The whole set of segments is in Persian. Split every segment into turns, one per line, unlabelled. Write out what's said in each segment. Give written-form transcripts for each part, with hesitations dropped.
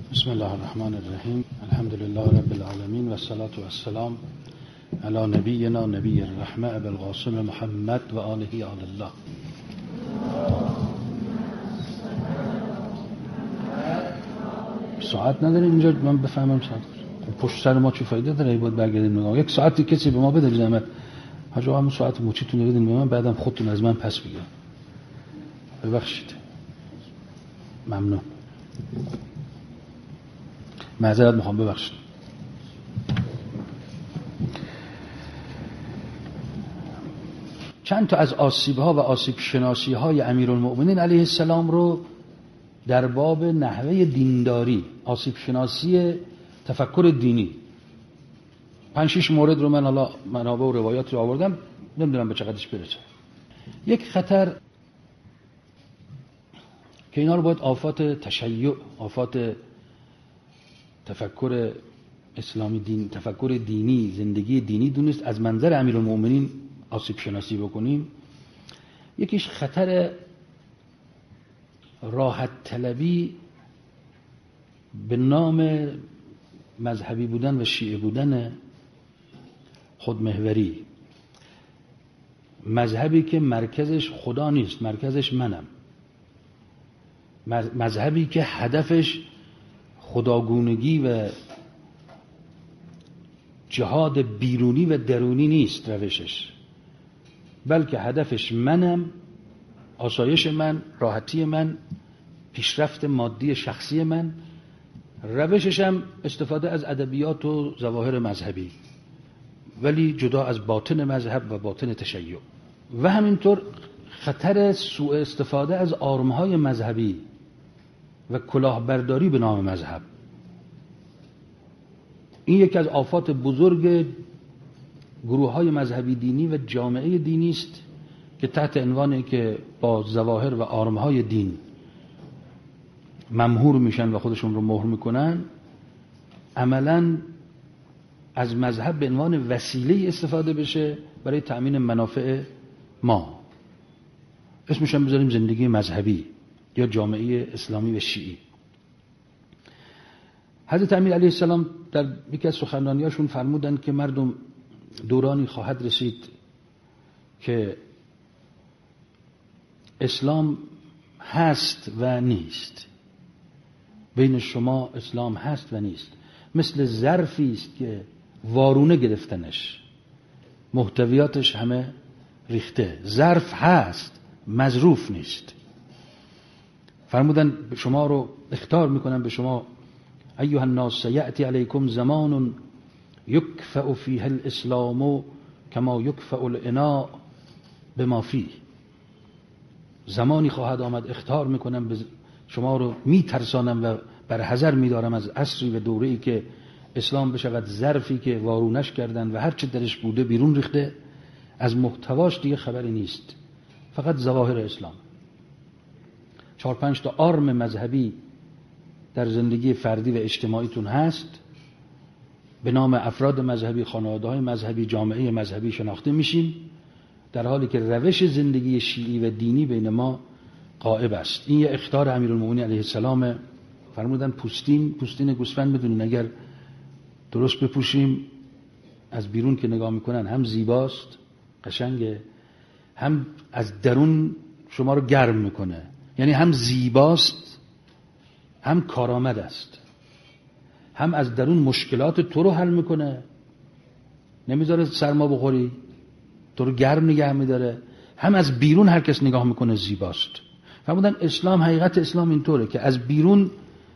بسم الله الرحمن الرحیم. الحمد لله رب العالمین و الصلاة و السلام علی نبینا نبی الرحمة ابی القاسم محمد و آله آل الله. ساعت نداریم اینجا من بفهمم ساعت پشت سر ما چه فایده داره؟ باید برگردیم نگاه یک ساعتی کسی به ما بده زحمت حاج آقا همون ساعت موچیتون بدین به من، بعدم خودتون از من پس بگیرید. ببخشید، ممنون، معذرت میخوام، ببخشید. چند تا از آسیب‌ها و آسیب شناسی‌های امیرالمؤمنین علیه السلام رو در باب نحوه دینداری، آسیب شناسی تفکر دینی، 5-6 مورد رو من حالا منابع و روایات رو آوردم، نمیدونم به چقدرش برسه. یک خطر که اینا رو باید آفات تشیع، آفات تفکر اسلامی دین، تفکر دینی، زندگی دینی دونست از منظر امیرالمؤمنین آسیب شناسی بکنیم. یکیش خطر راحت طلبی به نام مذهبی بودن و شیعه بودن، خودمحوری، مذهبی که مرکزش خدا نیست، مرکزش منم، مذهبی که هدفش خداگونگی و جهاد بیرونی و درونی نیست روشش، بلکه هدفش منم، آسایش من، راحتی من، پیشرفت مادی شخصی من، روشش هم استفاده از ادبیات و ظواهر مذهبی ولی جدا از باطن مذهب و باطن تشیع. و همینطور خطر سوء استفاده از آرمهای مذهبی و کلاهبرداری به نام مذهب. این یکی از آفات بزرگ گروه‌های مذهبی دینی و جامعه دینی است که تحت عنوانی که با ظواهر و آرمهای دین ممهور میشن و خودشون رو مهر میکنن، عملاً از مذهب به عنوان وسیله استفاده بشه برای تأمین منافع ما. اسمش هم بذاریم زندگی مذهبی یا جامعه اسلامی و شیعی. حضرت امیر علیه السلام در یکی از سخنرانیاشون فرمودند که مردم دورانی خواهد رسید که اسلام هست و نیست. بین شما اسلام هست و نیست، مثل ظرفی است که وارونه گرفتنش، محتویاتش همه ریخته. ظرف هست، مظروف نیست. فرمودن شما رو اخطار میکنن به شما: ایها الناس سیأتی علیکم زمان یکفأ فیه الاسلام کما یکفأ الاناء بما فیه. زمانی خواهد آمد، اخطار میکنم به شما رو، میترسانم و بر حذر میدارم از عصری و دوره‌ای که اسلام بشود ظرفی که وارونش کردن و هر چه درش بوده بیرون ریخته، از محتواش دیگه خبری نیست، فقط ظواهر اسلام. 4-5 تا آرم مذهبی در زندگی فردی و اجتماعیتون هست، به نام افراد مذهبی، خانواده‌های مذهبی، جامعه مذهبی شناخته میشیم، در حالی که روش زندگی شیعی و دینی بین ما غائب است. این یه اخطار امیرالمؤمنین علیه السلام. فرمودن پوستین گوسفند بدونین اگر درست بپوشیم، از بیرون که نگاه میکنن هم زیباست، قشنگه، هم از درون شما رو گرم میکنه. یعنی هم زیباست، هم کارآمد است، هم از درون مشکلات تو رو حل میکنه، نمیذاره سرما بخوری، تو رو گرم نگه میداره، هم از بیرون هر کس نگاه میکنه زیباست. فرمودن اسلام، حقیقت اسلام اینطوره که از بیرون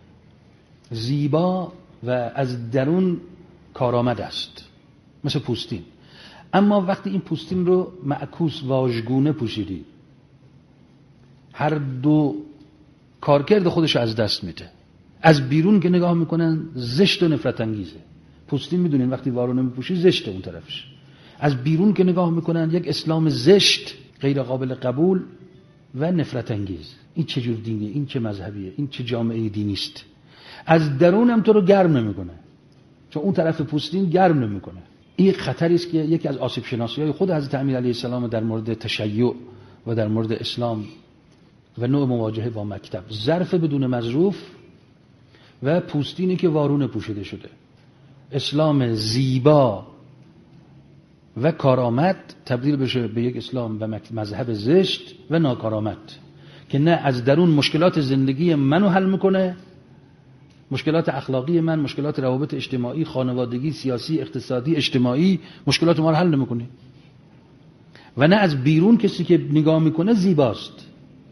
زیبا و از درون کارآمد است، مثل پوستین. اما وقتی این پوستین رو معکوس واژگونه پوشیدی، هر دو کارکرد خودش از دست میده. از بیرون که نگاه میکنن زشت و نفرت انگیزه. پوستین میدونین وقتی وارونه میپوشی زشته اون طرفش. از بیرون که نگاه میکنن یک اسلام زشت، غیر قابل قبول و نفرت انگیز. این چه جور دینیه؟ این چه مذهبیه؟ این چه جامعه دینی است؟ از درون هم تو رو گرم نمیکنه، چون اون طرف پوستین گرم نمیکنه. این خطری است که یکی از آسیب شناسی‌های خود حضرت امیر علیه السلام در مورد تشیع و در مورد اسلام و نوع مواجهه با مکتب. ظرف بدون مظروف و پوستینی که وارونه پوشیده شده. اسلام زیبا و کارآمد تبدیل بشه به یک اسلام و مذهب زشت و ناکارآمد که نه از درون مشکلات زندگی منو حل میکنه، مشکلات اخلاقی من، مشکلات روابط اجتماعی، خانوادگی، سیاسی، اقتصادی، اجتماعی، مشکلات ما رو حل نمیکنه، و نه از بیرون کسی که نگاه میکنه زیباست.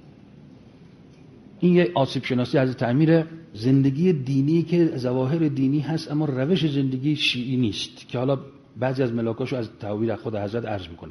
این یه آسیب شناسی از تعمیر زندگی دینی که ظواهر دینی هست اما روش زندگی شیعی نیست، که حالا بعضی از ملاکاشو از تعبیر خود حضرت عرض میکنم.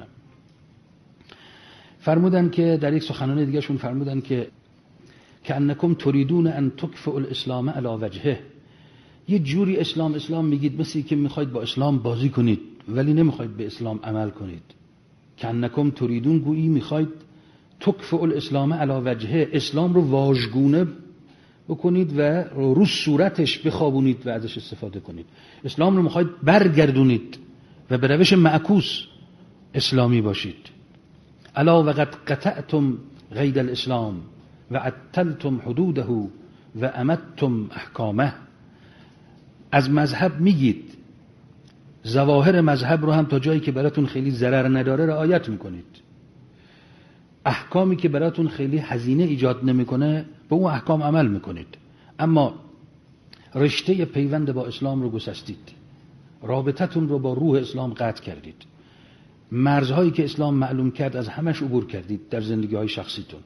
فرمودن که در یک سخنرانی دیگه شون فرمودن که کأنکم تریدون ان تکفئوا الاسلام علی وجهه، یه جوری اسلام میگید مثل که میخواید با اسلام بازی کنید ولی نمیخواید به اسلام عمل کنید. کأنکم تریدون، گویی میخواید تکفئوا الاسلام علی وجهه، اسلام رو واژگونه بکنید و رو صورتش بخوابونید و ازش استفاده کنید. اسلام رو میخواید برگردونید و به روش معکوس اسلامی باشید. الا وقد قطعتم قید الاسلام و عطلتم حدوده و امدتم احکامه. از مذهب میگید، ظواهر مذهب رو هم تا جایی که براتون خیلی ضرر نداره رعایت میکنید، احکامی که براتون خیلی هزینه ایجاد نمیکنه به اون احکام عمل میکنید، اما رشته پیوند با اسلام رو گسستید، رابطتون رو با روح اسلام قطع کردید، مرزهایی که اسلام معلوم کرد از همش عبور کردید در زندگی های شخصیتون،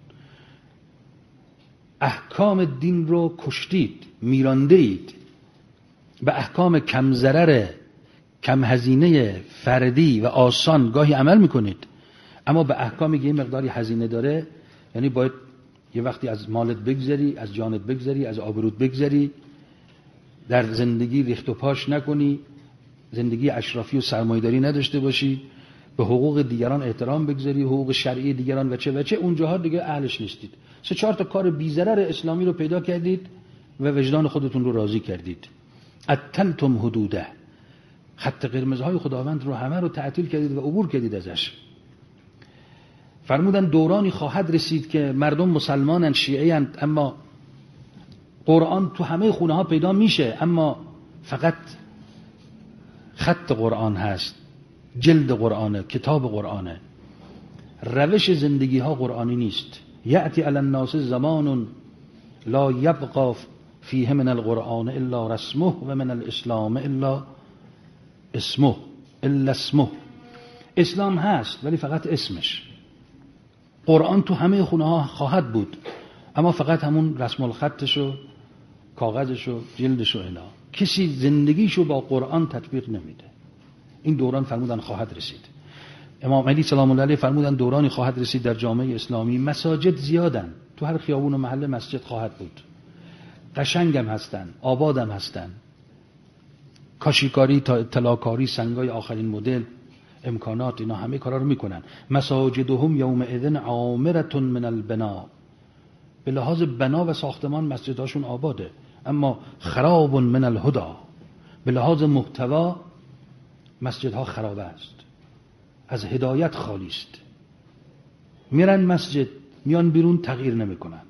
احکام دین رو کشتید، میرانده اید، به احکام کم ضرر کم هزینه فردی و آسان گاهی عمل میکنید، اما به احکامی که یه مقداری هزینه داره، یعنی باید یه وقتی از مالت بگذری، از جانت بگذری، از آبروت بگذری، در زندگی ریخت و پاش نکنی، زندگی اشرافی و سرمایه‌داری نداشته باشی، به حقوق دیگران احترام بگذاری، حقوق شرعی دیگران و چه اونجاها دیگه اهلش نیستید. 3-4 تا کار بی‌ضرر اسلامی رو پیدا کردید و وجدان خودتون رو راضی کردید. عطلتم حدوده، خط قرمزهای خداوند رو همه رو تعطیل کردید و عبور کردید ازش. فرمودن دورانی خواهد رسید که مردم مسلمانن، شیعی اند، اما قرآن تو همه خونه ها پیدا میشه، اما فقط خط قرآن هست، جلد قرآنه، کتاب قرآنه، روش زندگی ها قرآنی نیست. یأتی علی الناس زمان لا یبقى فیه من القرآن الا رسمه و من الاسلام الا اسمه. اسلام هست ولی فقط اسمش. قرآن تو همه خونه ها خواهد بود، اما فقط همون رسم الخطش و کاغذش و جلدش و الا. کسی زندگیشو با قرآن تطبیق نمیده. این دوران فرمودن خواهد رسید. امام علی سلام الله علیه فرمودن دورانی خواهد رسید در جامعه اسلامی مساجد زیادن، تو هر خیابون و محله مسجد خواهد بود، قشنگم هستن، آبادم هستن، کاشیکاری تا اطلاعکاری، سنگای آخرین مدل، امکانات، اینا همه کارا رو میکنن. مساجدهم یومئذ عامرة من البنا، به لحاظ بنا و ساختمان مسجدهاشون آباده، اما خراب من الهدى، به لحاظ محتوا مسجدها خراب است، از هدایت خالی است. میرن مسجد، میان بیرون تغییر نمیکنن.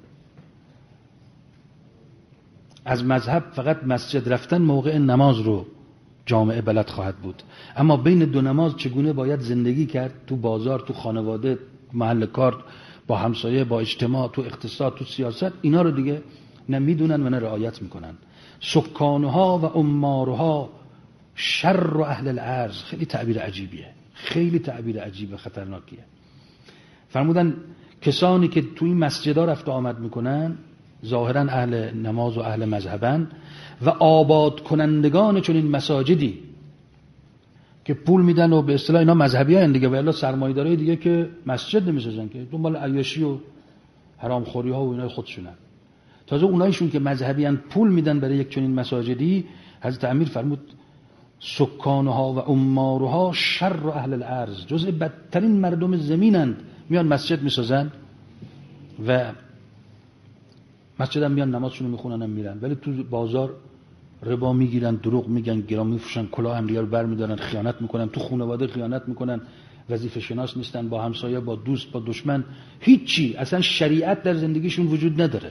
از مذهب فقط مسجد رفتن موقع نماز رو جامعه بلد خواهد بود، اما بین دو نماز چگونه باید زندگی کرد، تو بازار، تو خانواده، محل کار، با همسایه، با اجتماع، تو اقتصاد، تو سیاست، اینا رو دیگه نه میدونن و نه رعایت میکنن. سکانها و عمارها شر اهل الارض، خیلی تعبیر عجیبیه، خیلی تعبیر عجیب و خطرناکیه. فرمودن کسانی که تو این مسجدها رفت و آمد میکنن ظاهرا اهل نماز و اهل مذهبن، و آباد کنندگان چون این مساجدی که پول میدن و به اصطلاح اینا مذهبی هستند دیگه، و الا سرمایه‌دارای دیگه که مسجد نمیسازن، که دنبال عیاشی و حرامخوری ها و اینا خودشونن. تازه اونایشون که مذهبی ان پول میدن برای یک چنین مساجدی، حضرت امیر فرمود سکانها و عمارها شر اهل الارض، جزء بدترین مردم زمینند، میان مسجد میسازن و مسجد هم میان نمازشون رو میخونن هم میرن، ولی تو بازار ربا میگیرن، دروغ میگن، گرام میفروشن، کلاه هم دیگر بر میدارن، خیانت میکنن، تو خانواده خیانت میکنن، وظیفه شناس نیستن، با همسایه، با دوست، با دشمن، هیچی، اصلا شریعت در زندگیشون وجود نداره.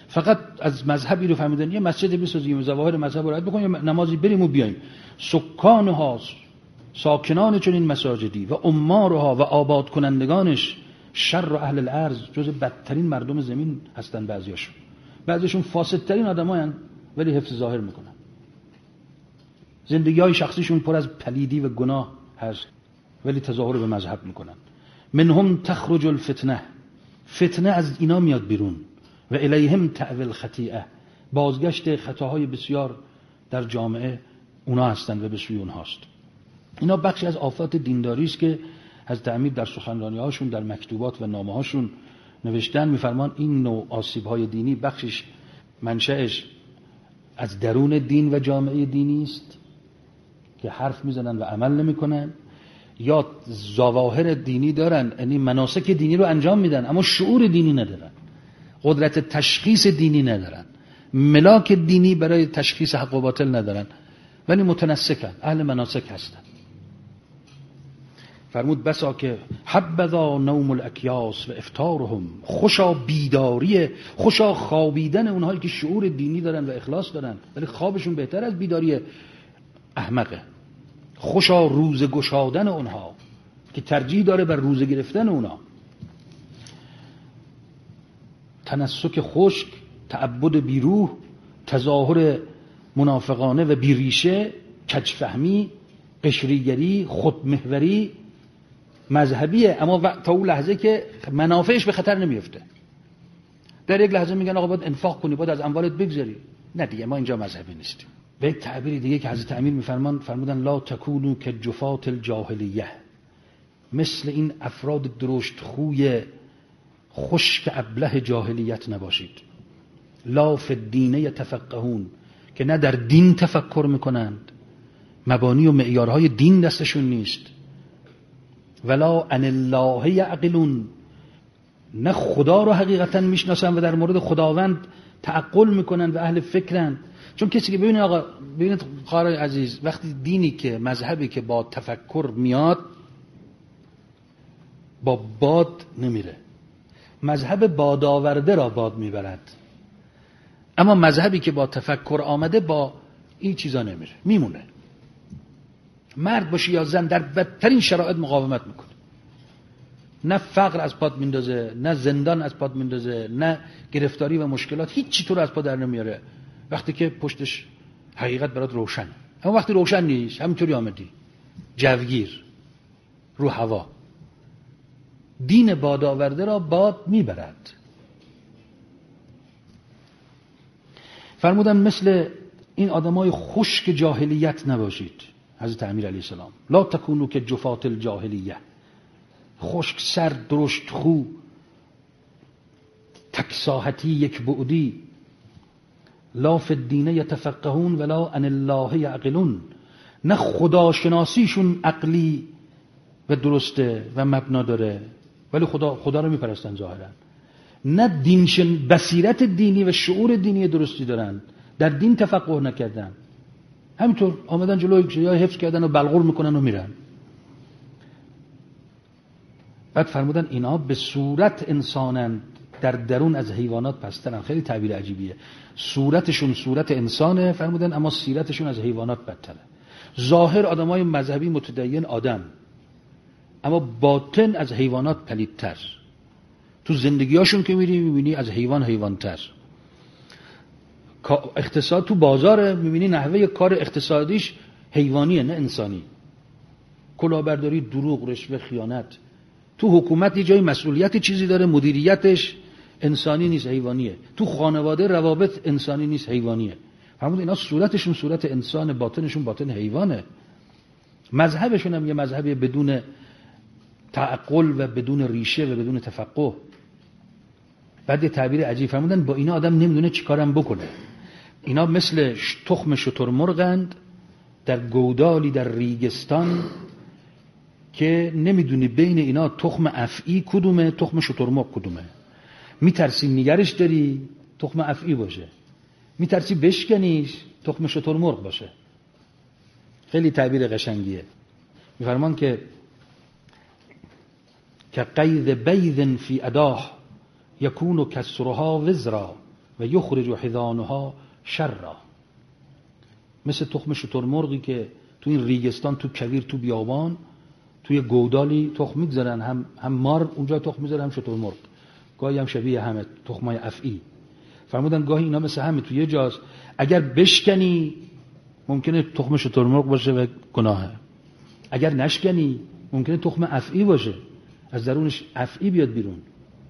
فقط از مذهبی رو فهمیدن یه مسجد بسازیم، ظواهر مذهب رو رعایت بکنیم، نمازی بریم و بیایم. سکانها، ساکنان چنین مساجدی و عمارها و آباد کنندگانش شر اهل الارض، جز بدترین مردم زمین هستن. بعضیشون فاسدترین آدماین ولی حفظ ظاهر میکنن. زندگی‌های شخصیشون پر از پلیدی و گناه هست ولی تظاهر به مذهب میکنن. منهم تخرج الفتنه، فتنه از اینا میاد بیرون. و الیهم تأوی الخطیئه، بازگشت خطاهای بسیار در جامعه اونا هستند و به سوی اونهاست. اینا بخشی از آفات دینداری است که حضرت امیر در سخنرانی‌هاشون، در مکتوبات و نامه‌هاشون نوشتن. می‌فرمان این نوع آسیب‌های دینی بخشش منشأش از درون دین و جامعه دینی است که حرف میزنن و عمل نمی‌کنن، یا ظواهر دینی دارن، یعنی مناسک دینی رو انجام میدن اما شعور دینی ندارن، قدرت تشخیص دینی ندارن، ملاک دینی برای تشخیص حق و باطل ندارن ولی متنسکن، اهل مناسک هستن. فرمود بسا که حبذا نوم الاکیاس و افطارهم، خوشا بیداری، خوشا خوابیدن اونهایی که شعور دینی دارن و اخلاص دارن ولی خوابشون بهتر از بیداری احمقه. خوشا روزه گشادن اونها که ترجیح داره بر روزه گرفتن اونها. تنسک خشک، تعبد بیروح، تظاهر منافقانه و بیریشه، کجفهمی، قشریگری، خودمحوری مذهبیه اما تا اون لحظه که منافعش به خطر نمیفته. در یک لحظه میگن آقا باید انفاق کنی، باید از اموالت بگذاری. نه دیگه، ما اینجا مذهبی نیستیم. به یک تعبیر دیگه که حضرت امیر فرمودن لا تکونوا کجفات الجاهلیه، مثل این افراد درشت خوی خشک ابله جاهلیت نباشید. لا فی الدین یتفقهون، که نه در دین تفکر میکنند، مبانی و معیارهای دین دستشون نیست. ولا عن الله یعقلون، نه خدا رو حقیقتا میشناسن و در مورد خداوند تعقل میکنن و اهل فکرن. چون کسی که ببینید قارئ عزیز، وقتی دینی که مذهبی که با تفکر میاد با باد نمیره. مذهب بادآورده را باد میبرد، اما مذهبی که با تفکر آمده با این چیزا نمیره، میمونه. مرد باشی یا زن در بدترین شرایط مقاومت میکنه، نه فقر از پات میندازه، نه زندان از پات میندازه، نه گرفتاری و مشکلات، هیچ چی تو رو از پا در نمیاره وقتی که پشتش حقیقت برات روشن. اما وقتی روشن نیست همینطوری آمدی جوگیر رو هوا. دین بادآورده را باد میبرد. فرمودن مثل این آدمای خشک جاهلیت نباشید. حضرت امیر علیه السلام لا تکونوا کجفات الجاهلیه، خشک سر، درشت خو، تکساحتی، یک بعدی. لا فی الدین یتفقهون ولا عن الله یعقلون، نه خداشناسیشون عقلی و درسته و مبنا داره ولی خدا رو میپرستن ظاهرا، نه بصیرت دینی و شعور دینی درستی دارن، در دین تفقه نکردن، همینطور آمدن جلوی یا حفظ کردن و بلغور میکنن و میرن. بعد فرمودن اینا به صورت انسانن، در درون از حیوانات پسترن. خیلی تعبیر عجیبیه. صورتشون صورت انسانه فرمودن اما سیرتشون از حیوانات بدتره. ظاهر آدمای مذهبی متدین آدم، اما باطن از حیوانات پلیدتر. تو زندگیاشون که میبینی از حیوانتر. اقتصاد تو بازار میبینی نحوه کار اقتصادیش حیوانیه نه انسانی. کلاهبرداری، دروغ، رشوه، خیانت. تو حکومت یه جای مسئولیت چیزی داره، مدیریتش انسانی نیست، حیوانیه. تو خانواده روابط انسانی نیست، حیوانیه. فرمود اینا صورتشون صورت انسان، باطنشون باطن حیوانه. مذهبشون هم یه مذهبی بدون تعقل و بدون ریشه و بدون تفقه. بعد یه تعبیر عجیب فرمودن با اینا آدم نمیدونه چی کارم بکنه. اینا مثل تخم شترمرغند در گودالی در ریگستان که نمیدونی بین اینا تخم افعی کدومه، تخم شترمرغ کدومه. میترسی نگرش داری تخم افعی باشه، میترسی بشکنیش تخم شترمرغ باشه. خیلی تعبیر قشنگیه. میفرمان که قید بید فی اداه یکون کسرها وزرا و یخرج حضانها شرا. مثل تخم شترمرغی که تو این ریگستان، تو کویر، تو بیابان، توی گودالی تخم میگذارن، هم مار اونجا تخم میذاره، هم شترمرغ، گاهی هم شبیه همه تخمای افعی. فرمودن گاهی اینا مثل همه توی یه جاست، اگر بشکنی ممکنه تخم شترمرغ باشه و گناهه، اگر نشکنی ممکنه تخم افعی باشه، از درونش افعی بیاد بیرون.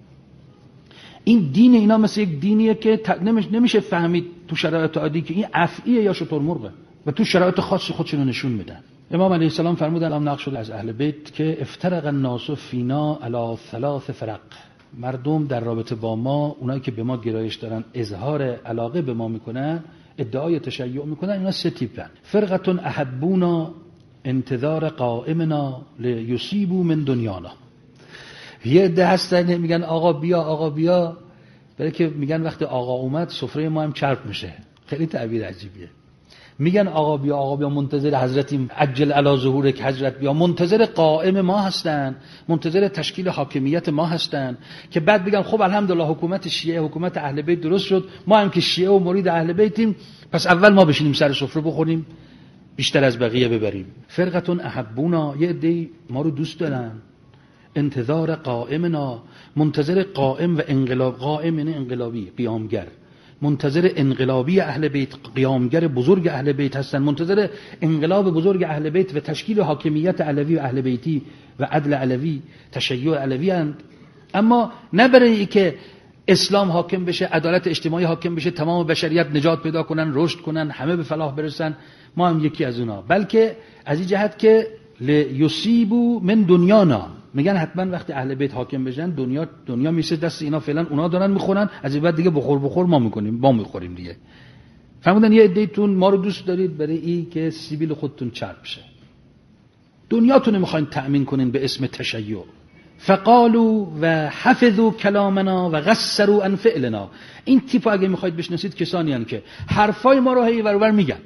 این دین اینا مثل یک دینیه که نمیشه فهمید تو شرایط عادی که این افعیه یا شترمرغه، و تو شرایط خاصی خودشونو نشون میدن. امام علیه السلام فرمودن هم نقل شده از اهل بیت که افترق الناس فینا علی 3 فرق. مردم در رابطه با ما، اونایی که به ما گرایش دارن، اظهار علاقه به ما میکنن، ادعای تشیع میکنن، اینا 3 تیپن. فرقه احبونا انتظار قائمنا لیصیبوا من دنیانا. یه عده هستن میگن آقا بیا آقا بیا، برای که میگن وقتی آقا اومد سفره ما هم چرب میشه. خیلی تعبیر عجیبیه. میگن آقا بیا منتظر حضرتیم، عجل علی ظهورک حضرت بیا، منتظر قائم ما هستن، منتظر تشکیل حاکمیت ما هستن که بعد بگن خب الحمدلله حکومت شیعه، حکومت اهل بیت درست شد، ما هم که شیعه و مرید اهل بیتیم، پس اول ما بشینیم سر سفره بخوریم، بیشتر از بقیه ببریم. فرقتون احبونا، یه عده ما رو دوست دارن، انتظار قائمنا، منتظر قائم و انقلاب. قائم یعنی انقلابی، قیامگر، منتظر انقلابی اهل بیت، قیامگر بزرگ اهل بیت هستن، منتظر انقلاب بزرگ اهل بیت و تشکیل حاکمیت علوی و اهل بیتی و عدل علوی، تشیع علوی هستند. اما نه برای که اسلام حاکم بشه، عدالت اجتماعی حاکم بشه، تمام بشریت نجات پیدا کنن، رشد کنن، همه به فلاح برسن، ما هم یکی از اونا، بلکه از این جهت که لیصیبوا من دنیانا. میگن حتما وقتی اهل بیت حاکم بشن دنیا میشه دست اینا، فعلا اونا دارن میخورن، از این بعد دیگه بخور ما میکنیم، ما میخوریم دیگه. فرمودن یه عده‌تون ما رو دوست دارید برای این که سیبیل خودتون چرب شه، دنیاتون میخواین تأمین کنین به اسم تشیع. فقالوا و حفظوا کلامنا و قصروا عن فعلنا. این تیپ اگه میخواید بشناسید کسانی هستند که حرفای ما رو هی ور ور میگن،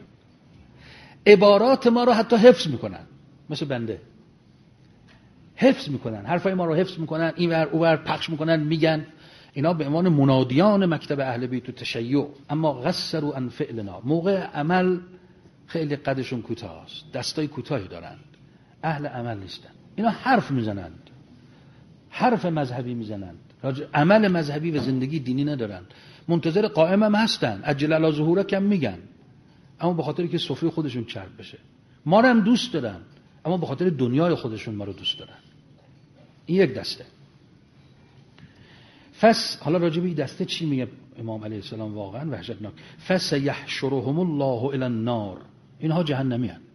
عبارات ما رو حتی حفظ میکنن، مثل بنده حفظ میکنن، حرفای ما رو حفظ میکنن، این ور اون ور پخش میکنن، میگن. اینا به عنوان منادیان مکتب اهل بیت و تشیع. اما قصروا عن فعلنا، موقع عمل خیلی قدشون کوتاه است، دستای کوتاهی دارند، اهل عمل نیستن. اینا حرف میزنند، حرف مذهبی میزنند، عمل مذهبی و زندگی دینی ندارند. منتظر قائم هم هستن، عجل علی ظهورک هم میگن، اما به خاطر که سفره خودشون چرب بشه. ما رو هم دوست دارن، اما به خاطر دنیای خودشون ما رو دوست دارن. این یک دسته. حالا راجع به این دسته چی میگه امام علیه السلام؟ واقعا وحشتناک. فسیحشرهم الله الی النار. اینها جهنمی هستند.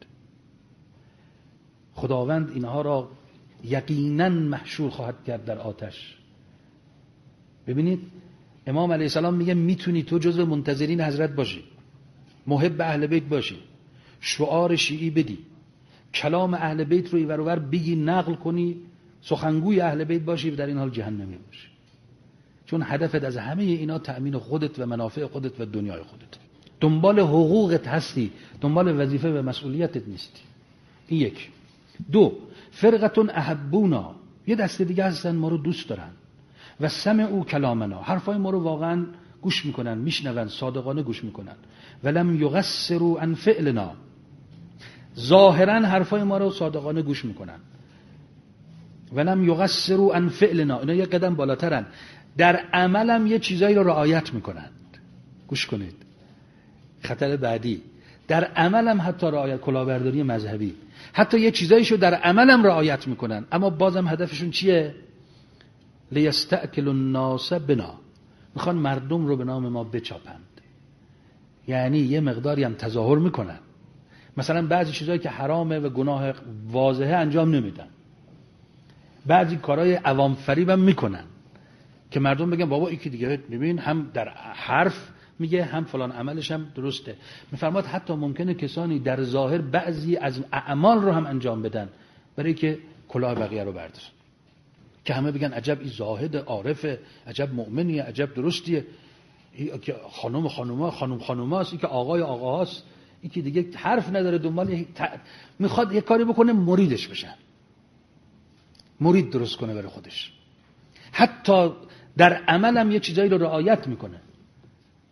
خداوند اینها را یقینا محشور خواهد کرد در آتش. ببینید امام علیه السلام میگه میتونی تو جزو منتظرین حضرت باشی، محب اهل بیت باشی، شعار شیعی بدی، کلام اهل بیت رو اینور اونور بگی، نقل کنی، سخنگوی اهل بیت باشی، در این حال جهنمی باشی. چون هدفت از همه اینا تأمین خودت و منافع خودت و دنیای خودت. دنبال حقوقت هستی، دنبال وظیفه و مسئولیتت نیستی. این یک. دو، فرقتون احبونا، یه دسته دیگه هستن ما رو دوست دارن و سمعوا کلامنا، حرفای ما رو واقعا گوش میکنن، میشنون، صادقانه گوش میکنن. ولم یقصروا عن فعلنا، ظاهرا حرفای ما رو صادقانه گوش میکنن. ولم یقصروا عن فعلنا، اینا یه قدم بالاترن، در عملم یه چیزایی رو رعایت میکنن. گوش کنید، خطر بعدی، در عملم حتی رعایت، کلاهبرداری مذهبی، حتی یه چیزایشو در عملم رعایت میکنن، اما بازم هدفشون چیه؟ لیستأکلوا الناس بنا، میخوان مردم رو به نام ما بچاپند. یعنی یه مقداری هم تظاهر میکنن، مثلا بعضی چیزایی که حرامه و گناه واضحه انجام نمیدن، بعضی کارهای عوام فریب هم میکنن که مردم بگن بابا این که دیگه ببین هم در حرف میگه هم فلان عملش هم درسته. میفرماد حتی ممکنه کسانی در ظاهر بعضی از اعمال رو هم انجام بدن برای که کلاه بقیه رو بردارن، که همه بگن عجب این زاهد عارفه، عجب مؤمنیه، عجب درستیه، این که خانوماست، این که آقای آقاست، این که دیگه حرف نداره، دنبال میخواد یه کاری بکنه مریدش بشن، مرید درست کنه برای خودش. حتی در عمل هم یه چیزایی رو رعایت میکنه.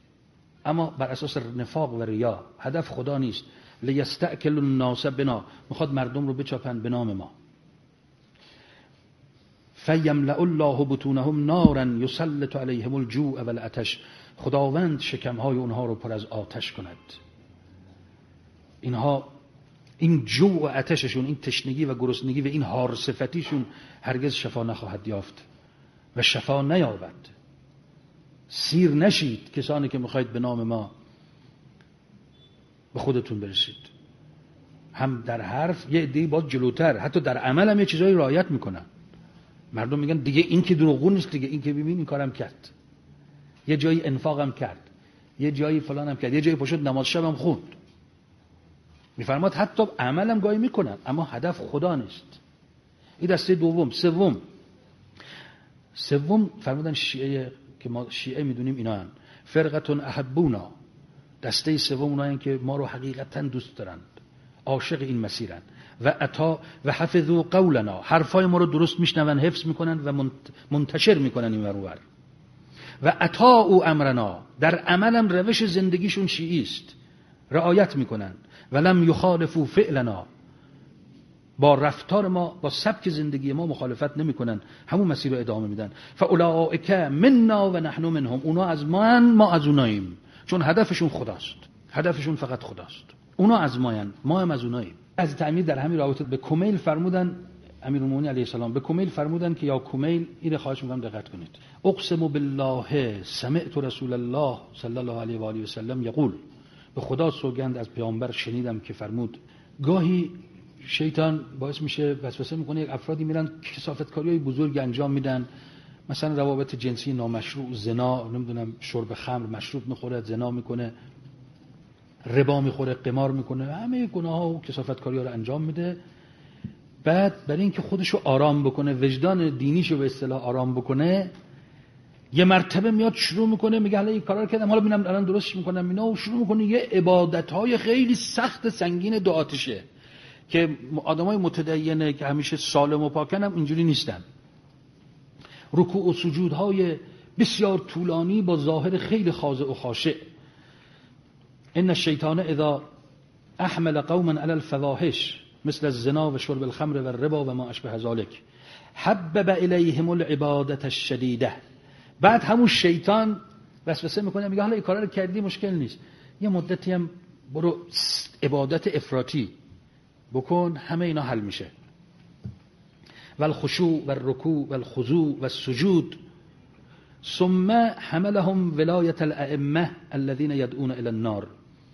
اما بر اساس نفاق و ریا. هدف خدا نیست. لیستأکل الناس بنا، میخواد مردم رو بچاپن به نام ما. فیملأ الله بطونهم نارا یسلط علیهم الجوع والعطش، خداوند شکمهای اونها رو پر از آتش کند. اینها این جوع و آتششون، این تشنگی و گرسنگی و این حارصفتیشون هرگز شفا نخواهد یافت و شفا نیابد. سیر نشید کسانی که میخواید به نام ما به خودتون برسید. هم در حرف یه عده‌ای باید جلوتر، حتی در عمل هم یه چیزایی رعایت میکنن. مردم میگن دیگه این که دروغگو نیست، دیگه این که ببین این کارم کرد، یه جایی انفاقم کرد، یه جایی فلانم کرد، یه جایی پشت نماز شبم خوند. میفرماد حتی عملم گاهی میکنن، اما هدف خدا نیست. این دسته دوم. سوم فرمودن شیعه، که ما شیعه میدونیم اینا هن. فرقتون احبونا، دسته سوم اونایی که ما رو حقیقتا دوست دارن، عاشق این مسیرن. و حفظوا قولنا، حرفای ما رو درست میشنون، حفظ میکنن و منتشر میکنن این ورور. و اطاعوا امرنا، در عملم روش زندگیشون شیعی است، رعایت میکنن. ولم یخالفوا فعلنا، با رفتار ما، با سبک زندگی ما مخالفت نمیکنن، همون مسیر رو ادامه میدن. فاولئک منا و نحن منهم، اونا از ما از اوناییم، چون هدفشون خداست، هدفشون فقط خداست. اونا از ما هم از اوناییم. از تعمیر در همین رابطه به کمیل فرمودن، امیرالمومنین علیه السلام به کمیل فرمودن که یا کمیل، این خواهش میکنم دقت کنید، اقسم بالله سمعت رسول الله صلی الله علیه و آله و سلم یقول، به خدا سوگند از پیامبر شنیدم که فرمود، گاهی شیطان باعث میشه وسوسه میکنه، یک افرادی میرن کثافتکاریای بزرگ انجام میدن، مثلا روابط جنسی نامشروع، زنا، نمیدونم شرب خمر، مشروب میخوره، زنا میکنه، ربا میخوره، قمار میکنه، همه گناه‌ها و کثافتکاری‌ها رو انجام میده. بعد برای اینکه خودشو آرام بکنه، وجدان دینیشو به اصطلاح آرام بکنه، یه مرتبه میاد شروع میکنه میگه حالا این کارا رو کردم، حالا ببینم الان درستش میکنم اینا، و شروع میکنه یه عبادت‌های خیلی سخت سنگین دو آتشه که آدمای متدینه که همیشه سالم و پاکن هم اینجوری نیستن. رکوع و سجودهای بسیار طولانی با ظاهر خیلی خاضع و خاشع. ان الشیطان اذا احمل قوما علی الفواحش مثل الزنا و شرب الخمر و الربا و ما اشبه ذلك حبب الیهم العبادة الشدیده. بعد همون شیطان وسوسه میکنه، میگه حالا این کارا رو کردی مشکل نیست، یه مدتی هم برو عبادت افراطی بکن، همه اینا حل میشه. و الخشوع و الرکوع و الخضوع و السجود. ثم حملهم ولایت الائمه الذين يدعون الى النار.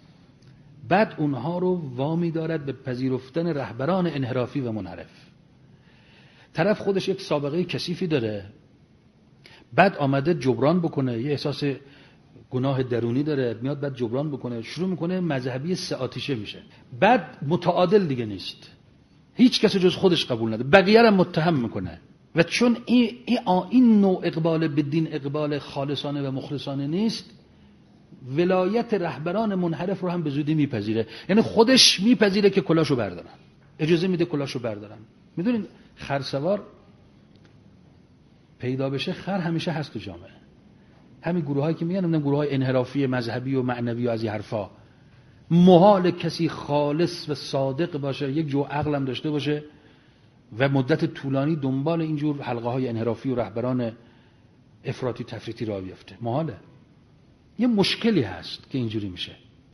بعد اونها رو وامی دارد به پذیرفتن رهبران انحرافی و منحرف. طرف خودش یک سابقه کثیفی داره، بعد آمده جبران بکنه، یه احساس گناه درونی داره، میاد بعد جبران بکنه، شروع میکنه مذهبی سه آتیشه میشه. بعد متعادل دیگه نیست، هیچ کس جز خودش قبول نداره، بقیه رو متهم میکنه. و چون این نوع اقبال به دین اقبال خالصانه و مخلصانه نیست، ولایت رهبران منحرف رو هم به زودی میپذیره. یعنی خودش میپذیره که کلاشو بردارن، اجازه میده کلاشو بردارن. میدونین خرسوار پیدا بشه، خر همیشه هست تو جامعه. همین گروهایی که میگن گروهای انحرافی مذهبی و معنوی و از این حرفا، محال کسی خالص و صادق باشه، یک جو عقل هم داشته باشه و مدت طولانی دنبال اینجور حلقه های انحرافی و رهبران افراطی تفریطی راه بیفته. محاله. یه مشکلی هست که اینجوری میشه.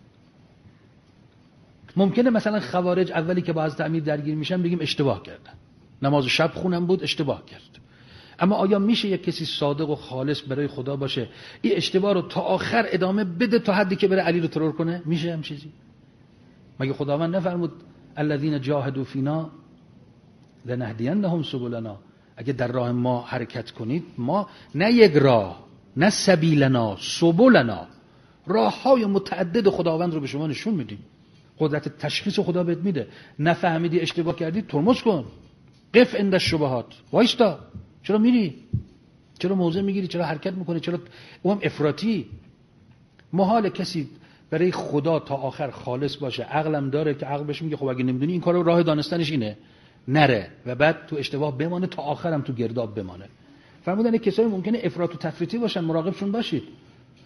ممکنه مثلا خوارج اولی که با از تعمیر درگیر میشن بگیم اشتباه کردن، نماز شب خونم بود اشتباه کرد. اما آیا میشه یک کسی صادق و خالص برای خدا باشه این اشتباه رو تا آخر ادامه بده تا حدی که بره علی رو ترور کنه؟ میشه هم چیزی؟ مگه خداوند نفرمود الذین جاهدوا فینا لنهدینهم سبلنا؟ اگه در راه ما حرکت کنید، ما نه یک راه، نه سبیلنا، سبلنا، راههای متعدد خداوند رو به شما نشون میدیم. قدرت تشخیص خدا بهت میده. نفهمیدی اشتباه کردی، ترمز کن، قف عند الشبهات، وایستا. چرا میری؟ چرا موضع میگیری؟ چرا حرکت میکنی؟ چرا اونم افراطی؟ محال کسی برای خدا تا آخر خالص باشه. عقلم داره که عقل بهش میگه خب اگه نمیدونی این کارو، راه دانستنش اینه، نره و بعد تو اشتباه بمانه تا آخرم تو گرداب بمانه. فرمودن کسایی ممکنه افراط و تفریطی باشن، مراقبشون باشید.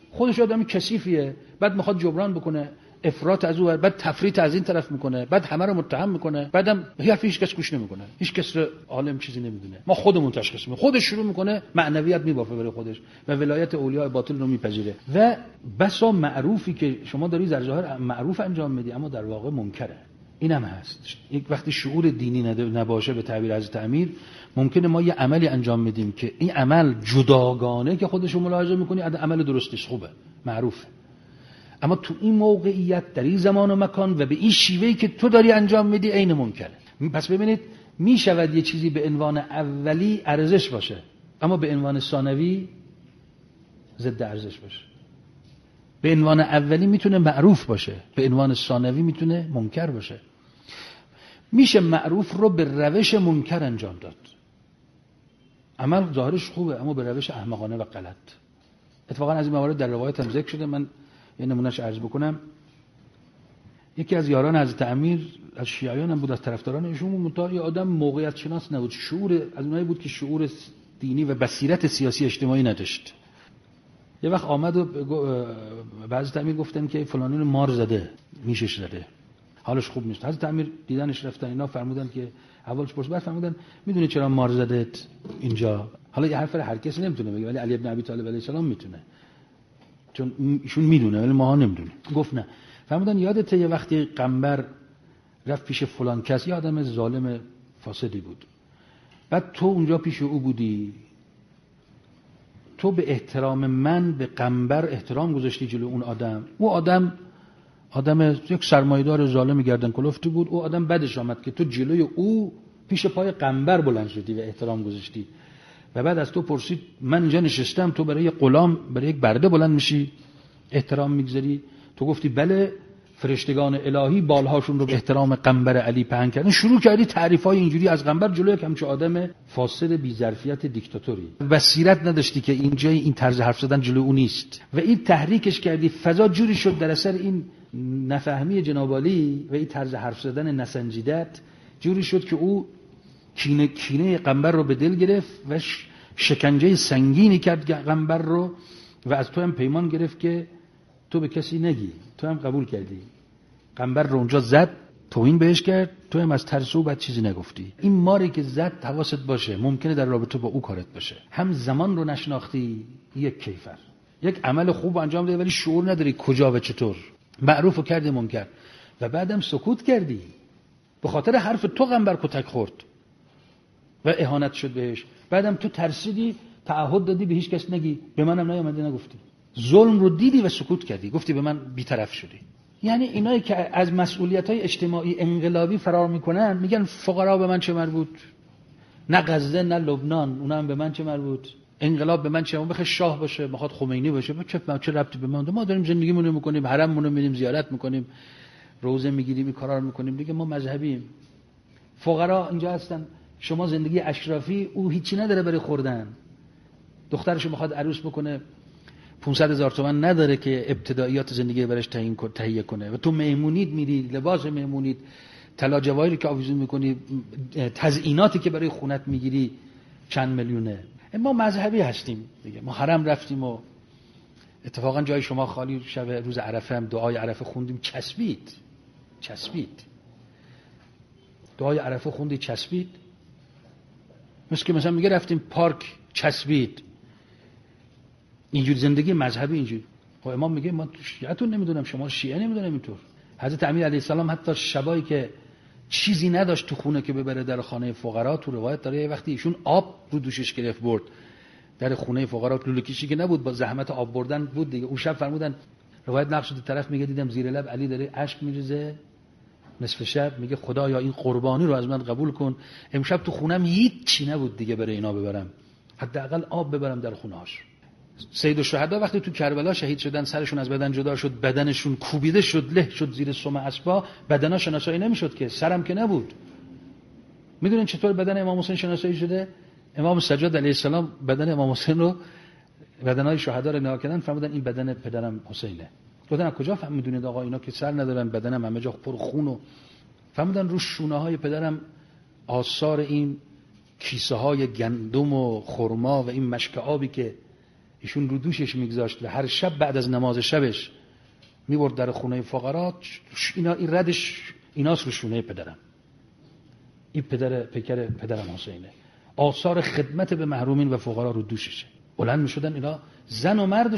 خودش آدم کثیفیه، بعد میخواد جبران بکنه، افراط از او، بعد تفریط از این طرف میکنه، بعد همه رو متهم میکنه، بعدم هیچ کس گوش نمیکنه، هیچ کس عالم چیزی نمیدونه، ما خودمون تشخیص میدیم. خودش شروع میکنه معنویت میبافه برای خودش و ولایت اولیاء باطل رو میپذیره. و بسا معروفی که شما داری در ظاهر معروف انجام میدی اما در واقع منکره. اینم هست. یک وقتی شعور دینی نباشه به تعبیر حضرت امیر، ممکنه ما یه عملی انجام میدیم که این عمل جداگانه که خودشو ملاحظه میکنی عمل درستیش، خوبه، معروفه، اما تو این موقعیت در این زمان و مکان و به این شیوهی که تو داری انجام میدی عین منکره. پس ببینید میشود یه چیزی به عنوان اولی ارزش باشه اما به عنوان ثانوی ضد ارزش باشه. به عنوان اولی میتونه معروف باشه، به عنوان ثانوی میتونه منکر باشه. میشه معروف رو به روش منکر انجام داد، عمل ظاهرش خوبه اما به روش احمقانه و غلط. اتفاقا از این موارد در روایت هم ذکر شده، من یه نمونهش عرض بکنم. یکی از یاران حضرت امیر از شیعیان هم بود، از طرفداران ایشون بود، یه آدم موقعیت شناس نبود، شعور از اونایی بود که شعور دینی و بصیرت سیاسی اجتماعی نداشت. یه وقت آمد و به حضرت امیر گفتن که فلانی رو مار زده، میشش زده، حالش خوب نیست. حضرت امیر دیدنش رفتن، اینا فرمودن که اولش پرسید، بعد فرمودن میدونی چرا مار زدت اینجا؟ حالا یه حرف هر کسی نمیتونه بگه ولی علی ابن ابی طالب علیه السلام میتونه، چون ایشون میدونه ولی ماها نمیدونیم. گفت نه. فرمودن یادته یه وقتی قنبر رفت پیش فلان کس، یه آدم ظالم فاسدی بود، بعد تو اونجا پیش او بودی، تو به احترام من به قنبر احترام گذاشتی جلو اون آدم، او آدم یک سرمایه‌دار ظالم گردن کلفتی بود، او آدم بدش آمد که تو جلوی او پیش پای قنبر بلند شدی و احترام گذاشتی و بعد از تو پرسید من اینجا نشستم، تو برای یک غلام، برای یک برده بلند میشی احترام میگذاری؟ تو گفتی بله، فرشتگان الهی بالهاشون رو به احترام قنبر علی پهن کردن. شروع کردی تعریفای اینجوری از قنبر جلوی یک همچین آدم فاسد بی ظرفیت دیکتاتوری. بصیرت نداشتی که اینجای این طرز حرف زدن جلوی اون نیست و این تحریکش کردی. فضا جوری شد در اثر این نفهمی جناب علی و این طرز حرف زدن نسنجیدت جوری شد که او کینه قنبر رو به دل گرفت و شکنجه سنگینی کرد قنبر رو و از تو هم پیمان گرفت که تو به کسی نگی. تو هم قبول کردی، قنبر رو اونجا زد، توهین بهش کرد، تو هم از ترس او بعد چیزی نگفتی. این ماری که زد حواست باشه، ممکنه در رابطه با او کارت باشه. هم زمان رو نشناختی، یک کیفر، یک عمل خوب انجام دادی ولی شعور نداری کجا و چطور، معروف رو کردی منکر و بعدم سکوت کردی. به خاطر حرف تو قنبر کتک خورد و اهانت شد بهش، بعدم تو ترسیدی، تعهد دادی به هیچ کس نگی، به منم نیامده نگفتی، ظلم رو دیدی و سکوت کردی، گفتی به من بی‌طرف شدی. یعنی اینایی که از مسئولیت‌های اجتماعی انقلابی فرار میکنن میگن فقرا به من چه مربوط، نه غزه نه لبنان، اونا هم به من چه مربوط، انقلاب به من چه، بخواد شاه باشه، بخواد خمینی باشه، چه ربطی به من؟ ما داریم زندگیمون رو میکنیم، حرممون رو میریم زیارت میکنیم، روزه میگیریم، این کارا رو میکنیم دیگه، ما مذهبیم. فقرا اینجا هستن، شما زندگی اشرافی، او هیچی نداره برای خوردن، دخترشو میخواد عروس بکنه 500,000 تومان نداره که ابتداییات زندگی برش تهیه کنه و تو مهمونیت میری، لباس مهمونیت، طلا جواهری که آویزون میکنی، تزییناتی که برای خونت میگیری چند میلیونه. ما مذهبی هستیم دیگه، ما حرم رفتیم و اتفاقا جای شما خالی، شب روز عرفه هم دعای عرفه خوندیم، چسبید دعای عرفه خوندی چسبید، مثلا میگه رفتیم پارک چسبید. اینجور زندگی مذهبی اینجور. خب امام میگه ما شیعتون نمیدونم، شما شیعه نمیدونم اینطور. حضرت امیر علیه السلام حتی شبایی که چیزی نداشت تو خونه که ببره در خانه فقرا، تو روایت داره یه وقتی ایشون آب رو دوشش گرفت برد در خونه فقرا، لوله کشی که نبود، با زحمت آب بردن بود دیگه. اون شب فرمودن، روایت نقل شده، طرف میگه دیدم زیر لب علی داره اشک میریزه نصف شب، میگه خدایا این قربانی رو از من قبول کن، امشب تو خونم هیچ چی نبود دیگه برای اینا ببرم، حداقل آب ببرم در خونه‌هاش. سید الشهدا وقتی تو کربلا شهید شدن، سرشون از بدن جدا شد، بدنشون کوبیده شد، له شد زیر سم اسبا، بدنها شناسایی نمیشد که، سرم که نبود. میدونین چطور بدن امام حسین شناسایی شده؟ امام سجاد علیه السلام بدن امام حسین رو، بدنهای شهدا رو نگاه کردن، فهمیدن این بدن پدرم حسینه. گفتن از کجا میدونید آقا اینا که سر ندارن، بدنم همه جا پر خون، و فهمیدن رو شونه های پدرم آثار این کیسه های گندم و خرما و این مشک آبی که ایشون رو دوشش میگذاشت و هر شب بعد از نماز شبش میبرد در خونه فقرا. اینا این ردش ایناست رو شونه پدرم، این پیکر پدرم حسینه، آثار خدمت به محرومین و فقرا رو دوششه. بلند میشدن اینا زن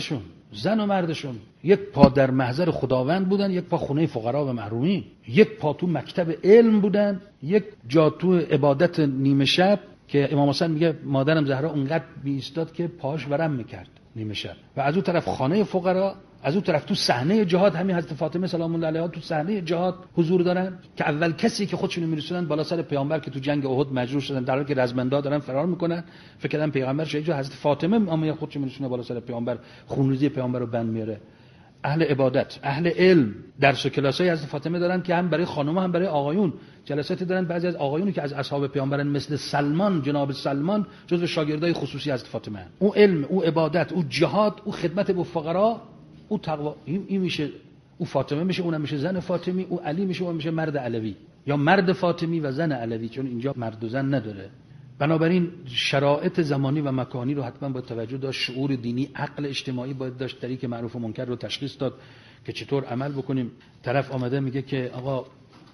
و مردشون یک پا در محضر خداوند بودن، یک پا خونه فقرا و محرومین، یک پا تو مکتب علم بودن، یک جا تو عبادت نیمه شب که امام حسین میگه مادرم زهرا اونقدر بیستاد که پاش ورم میکرد نیمه شب. و از اون طرف خانه فقرا، از اون طرف تو صحنه جهاد همین حضرت فاطمه سلام الله علیها تو صحنه جهاد حضور دارن که اول کسی که خودشونو میرسونن بالا سر پیامبر که تو جنگ احد مجروح شدن، در حالی که رزمندا دارن فرار میکنن، فکر کردن پیغمبر شهید شد، حضرت فاطمه اما خودشو میرسونه بالا سر پیامبر، خونریزی پیامبر رو بند میاره. اهل عبادت، اهل علم درس و کلاسای حضرت فاطمه دارن که هم برای خانم‌ها هم برای آقایون جلساتی دارن. بعضی از آقایونی که از اصحاب پیامبرن مثل سلمان، جناب سلمان، جزو شاگردای خصوصی حضرت فاطمه هستند. او علم، او عبادت، او جهاد، او خدمت به فقرا، او تقوا، این میشه او فاطمه میشه، اونم میشه زن فاطمی، او علی میشه، اون میشه مرد علوی یا مرد فاطمی و زن علوی، چون اینجا مرد و زن نداره. بنابراین شرایط زمانی و مکانی رو حتما باید توجه داشت، شعور دینی، عقل اجتماعی باید داشت، طریق معروف و منکر رو تشخیص داد که چطور عمل بکنیم. طرف آمده میگه که آقا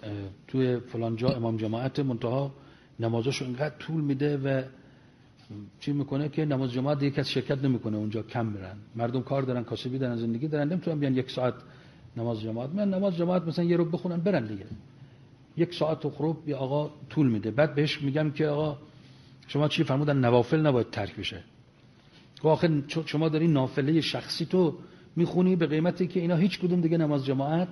توی فلان جا امام جماعت، منتها نمازاشو اینقدر طول میده و چی میکنه که نماز جماعت یک کس شرکت نمیکنه اونجا، کم میرن، مردم کار دارن، کاسبی دارن، زندگی دارن، نمیتونن بیان یک ساعت نماز جماعت. من نماز جماعت مثلا یه رو بخونن برن دیگه، یک ساعت و خروب یا آقا طول میده. بعد بهش میگم که آقا شما چی فرمودن نوافل نباید ترک بشه. آخه شما داری نافله شخصی تو میخونی به قیمتی که اینا هیچ کدوم دیگه نماز جماعت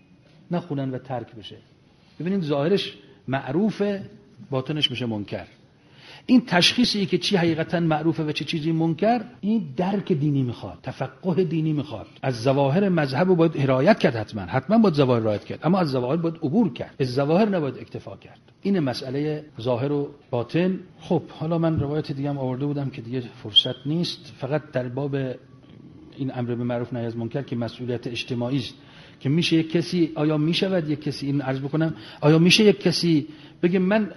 نخونن و ترک بشه. ببینید ظاهرش معروفه، باطنش میشه منکر. این تشخیصی که چی حقیقتا معروفه و چه چیزی منکر، این درک دینی میخواد، تفقه دینی میخواد. از ظواهر مذهب باید هدایت کرد، حتما باید ظواهر رعایت کرد، اما از ظواهر باید عبور کرد، از ظواهر نباید اکتفا کرد. این مسئله ظاهر و باطن. خب حالا من روایت دیگه هم آورده بودم که دیگه فرصت نیست، فقط در باب این امر به معروف نهی از منکر که مسئولیت اجتماعی است، که میشه یک کسی، آیا میشود یک کسی، این عرض بکنم، آیا میشه یک کسی بگه من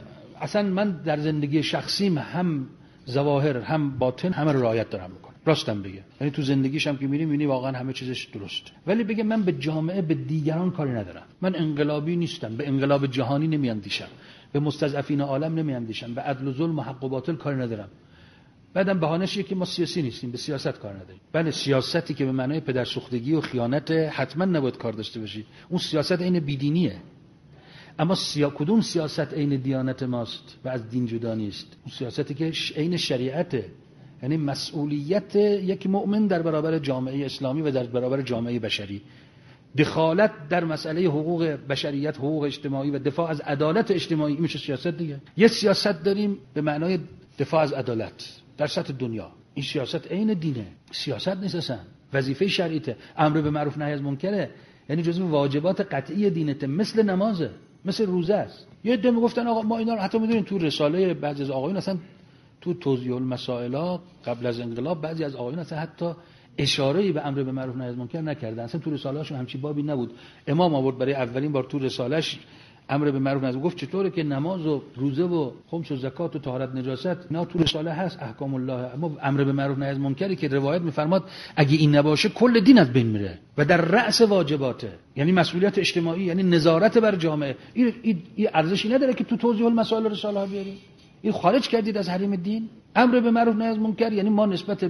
در زندگی شخصیم هم ظواهر هم باطن همه رو رعایت دارم میکنم، راستم بگه، یعنی تو زندگیش هم که میبینی واقعا همه چیزش درست، ولی بگه من به جامعه، به دیگران کاری ندارم، من انقلابی نیستم، به انقلاب جهانی نمیاندیشم، به مستضعفین عالم نمیاندیشم، به عدل و ظلم و حق و باطل کاری ندارم. بعدم بهانه‌اش که ما سیاسی نیستیم، به سیاست کار نداریم. بله سیاستی که به معنای پدرسوختگی و خیانت حتما نباید کار داشته باشی، اون سیاست عین بیدینیه. اما کدوم سیاست عین دیانت ماست و از دین جدا نیست؟ اون سیاستی که عین شریعته، یعنی مسئولیت یک مؤمن در برابر جامعه اسلامی و در برابر جامعه بشری، دخالت در مسئله حقوق بشریت، حقوق اجتماعی و دفاع از عدالت اجتماعی، این میشه سیاست دیگه. یه سیاست داریم به معنای دفاع از عدالت در سطح دنیا، این سیاست عین دینه، سیاست نیست اصلا، وظیفه شرعیته، امر به معروف نهی از منکره، یعنی جزو واجبات قطعی دینته، مثل نمازه، مثل روزه است. یه عده میگفتن آقا ما اینا رو حتی میدونیم تو رساله بعضی از آقایون اصلا تو توضیح المسائل قبل از انقلاب بعضی از آقایون اصلا حتی اشاره‌ای به امر به معروف نهی از منکر نکردن، اصلا تو رساله‌هاشون همچی بابی نبود. امام آورد برای اولین بار تو رساله‌اش امر به معروف نهی، گفت چطوره که نماز و روزه و خمس و زکات و طهارت نجاست اینا تو رساله هست، احکام الله، اما امر به معروف نهی از منکری که روایت میفرماد اگه این نباشه کل دین از بین میره و در رأس واجباته، یعنی مسئولیت اجتماعی، یعنی نظارت بر جامعه. این ارزشی نداره که تو توضیح المسائل رساله ها بیاری؟ این خارج کردید از حریم دین. امر به معروف نهی از منکر یعنی ما نسبت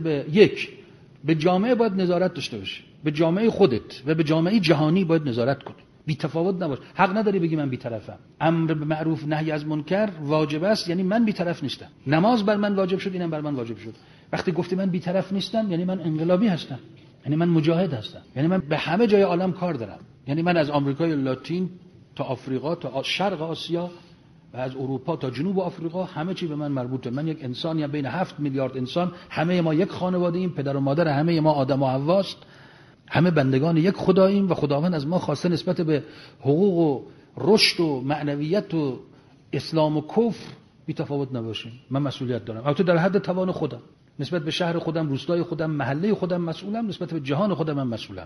به جامعه باید نظارت داشته باشی، به جامعه خودت و به جامعه جهانی باید نظارت کنی، بی تفاوت نباش. حق نداری بگی من بی‌طرفم. امر به معروف نهی از منکر واجب است، یعنی من بی‌طرف نیستم. نماز بر من واجب شد، اینم بر من واجب شد. وقتی گفتی من بی‌طرف نیستم یعنی من انقلابی هستم، یعنی من مجاهد هستم، یعنی من به همه جای عالم کار دارم، یعنی من از آمریکای لاتین تا آفریقا تا شرق آسیا و از اروپا تا جنوب آفریقا همه چی به من مربوطه. من یک انسانی بین 7 میلیارد انسان، همه ما یک خانواده ایم، پدر و مادر همه ما آدم و حواست، همه بندگان یک خداییم و خداوند از ما خواسته نسبت به حقوق و رشد و معنویت و اسلام و کفر بی تفاوت نباشیم. من مسئولیت دارم، البته در حد توان خودم، نسبت به شهر خودم، روستای خودم، محله خودم مسئولم، نسبت به جهان خودم هم مسئولم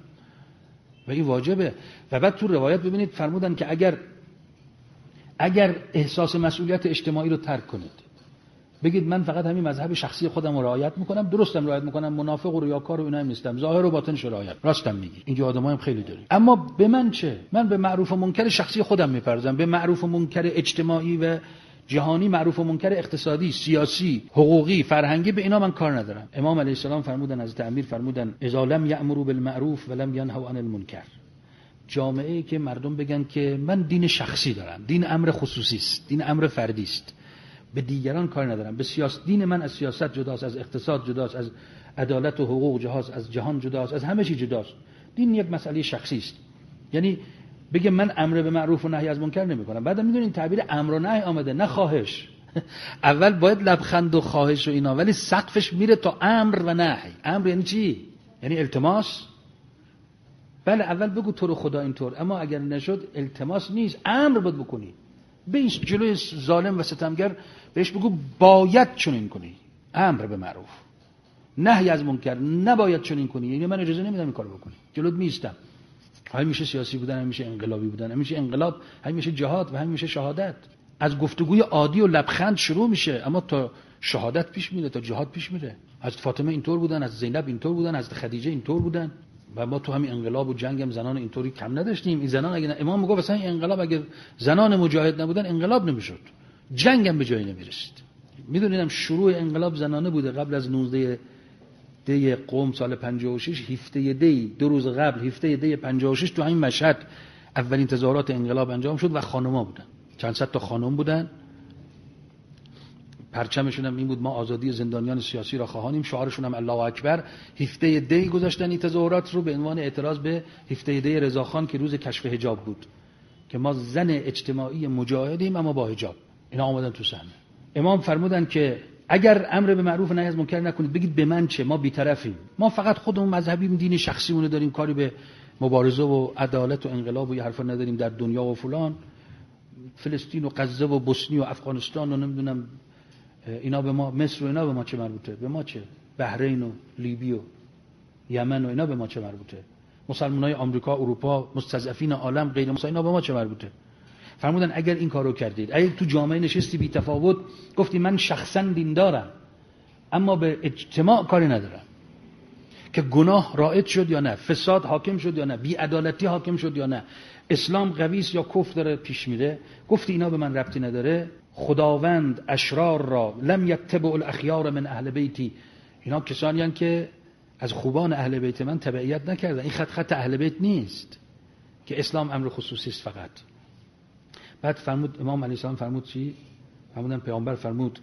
و این واجبه. و بعد تو روایت ببینید فرمودن که اگر احساس مسئولیت اجتماعی رو ترک کنید بگید من فقط همین مذهب شخصی خودم رو رعایت میکنم، درستم رعایت میکنم، منافق و ریاکار و اینا هم نیستم، ظاهر و باطنش رعایت، راستم میگی. اینجا آدم‌ها هم خیلی داریم. اما به من چه؟ من به معروف و منکر شخصی خودم میپردازم، به معروف و منکر اجتماعی و جهانی، معروف و منکر اقتصادی، سیاسی، حقوقی، فرهنگی، به اینا من کار ندارم. امام علیه السلام فرمودن، حضرت امیر فرمودن اذا لم یأمروا بالمعروف ولم ینهوا عن المنکر. جامعه‌ای که مردم بگن که من دین شخصی دارم، دین امر خصوصی است، دین امر فردی است، به دیگران کار ندارم، به سیاست، دین من از سیاست جداست، از اقتصاد جداست، از عدالت و حقوق جداست، از جهان جداست، از همه چی جداست. دین یک مسئله شخصی است. یعنی بگه من امر به معروف و نهی از منکر نمی‌کنم. بعدم می‌دونین تعبیر امر و نهی آمده، نه خواهش. اول باید لبخند و خواهش و اینا، ولی سقفش میره تا امر و نهی. امر یعنی چی؟ یعنی التماس. بله اول بگو تو رو خدا اینطور، اما اگر نشد التماس نیست، امر باید بکنی. بیش جلوی ظالم و ستمگر بهش بگو باید چنین کنی، امر به معروف، نهی از منکر، نباید چنین کنی، یعنی من اجازه نمیدم این کارو بکنی، جلوت میستم. همیشه سیاسی بودن، همیشه انقلابی بودن، همیشه انقلاب، همیشه جهاد و همیشه شهادت. از گفتگوی عادی و لبخند شروع میشه، اما تا شهادت پیش میره، تا جهاد پیش میره. از فاطمه اینطور بودن، از زینب اینطور بودن، از خدیجه اینطور بودن. و ما تو همین انقلاب و جنگ هم زنان اینطوری کم نداشتیم. این زنان اگه امام میگه مثلا این انقلاب اگه زنان مجاهد نبودن انقلاب نمیشد، جنگ هم به جایی نمیرسید. میدونیدم شروع انقلاب زنانه بوده. قبل از 19 دی قم سال 56، 17 دی 2 روز قبل 17 دی 56 تو همین مشهد اولین تظاهرات انقلاب انجام شد و خانم‌ها بودن، چند صد تا خانم بودن. پرچمشون هم این بود ما آزادی زندانیان سیاسی را خواهانیم، شعارشون هم الله اکبر. 17 دی گذاشتن این تظاهرات رو به عنوان اعتراض به 17 دی رضاخان که روز کشف حجاب بود، که ما زن اجتماعی مجاهدیم اما با حجاب. اینا آمدن تو صحنه. امام فرمودن که اگر امر به معروف و نهی از منکر نکنید بگید به من چه، ما بی‌طرفیم، ما فقط خودمون مذهبیم، دین شخصیمون داریم، کاری به مبارزه و عدالت و انقلاب و یه حرفا نداریم در دنیا و فلان، فلسطین و غزه و بوسنی و افغانستان و نمیدونم اینا به ما، مصر و اینا به ما چه مربوطه؟ به ما چه؟ بحرین و لیبی و یمن و اینا به ما چه مربوطه؟ مسلمانای آمریکا، اروپا، مستضعفین عالم، غیر مسلمان، اینا به ما چه مربوطه؟ فرمودن اگر این کارو کردید، اگر تو جامعه نشستی بی تفاوت گفتی من شخصا دین دارم اما به اجتماع کاری ندارم، که گناه رائج شد یا نه، فساد حاکم شد یا نه، بی عدالتی حاکم شد یا نه، اسلام قوی است یا کفر داره پیش میره، گفتی اینا به من ربطی نداره، خداوند اشرار را لم یتبع الاخیار من اهل بیتی، اینا کسانی هستند که از خوبان اهل بیت من تبعیت نکردن، این خط اهل بیت نیست که اسلام امر خصوصی است فقط. بعد فرمود امام علیه السلام فرمود چی؟ فرمودن پیامبر فرمود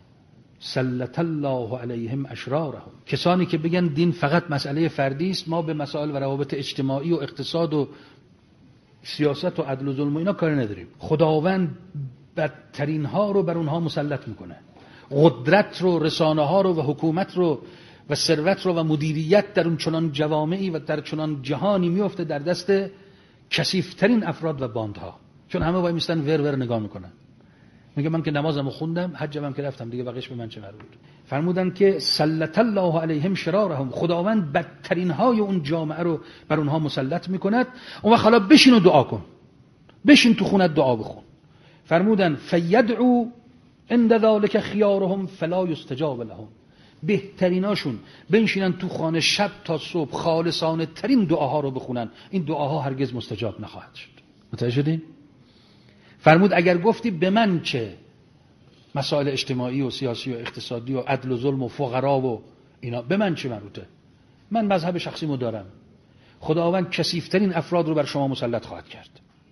سلط الله علیهم اشرارهم، کسانی که بگن دین فقط مسئله فردی است، ما به مسائل و روابط اجتماعی و اقتصاد و سیاست و عدل و ظلم و اینا کاری نداریم، خداوند بدترین ها رو بر اونها مسلط میکنه، قدرت رو، رسانه ها رو و حکومت رو و ثروت رو و مدیریت در اون چنان جوامعی و در چنان جهانی میفته در دست کثیف‌ترین افراد و باندها، چون همه وای میستن ور نگاه میکنن. میگه من که نمازمو خوندم، حجم که رفتم، دیگه بقیش به من چه مربوط. فرمودن که سلط الله علیهم شرارهم، خداوند بدترین های اون جامعه رو بر اونها مسلط میکند. اون وقت حالا بشین و دعا کن، بشین تو خونت دعا بخون. فرمودن فیدعو عند ذلک خیارهم فلا یستجاب لهم، بهتریناشون بنشینن تو خانه شب تا صبح خالصانه ترین دعاها رو بخونن، این دعاها هرگز مستجاب نخواهد شد. متوجه شدین؟ فرمود اگر گفتی به من چه، مسائل اجتماعی و سیاسی و اقتصادی و عدل و ظلم و فقرا و اینا به من چه مربوطه؟ من مذهب شخصیمو دارم، خداوند کثیف‌ترین افراد رو بر شما مسلط خواهد کرد.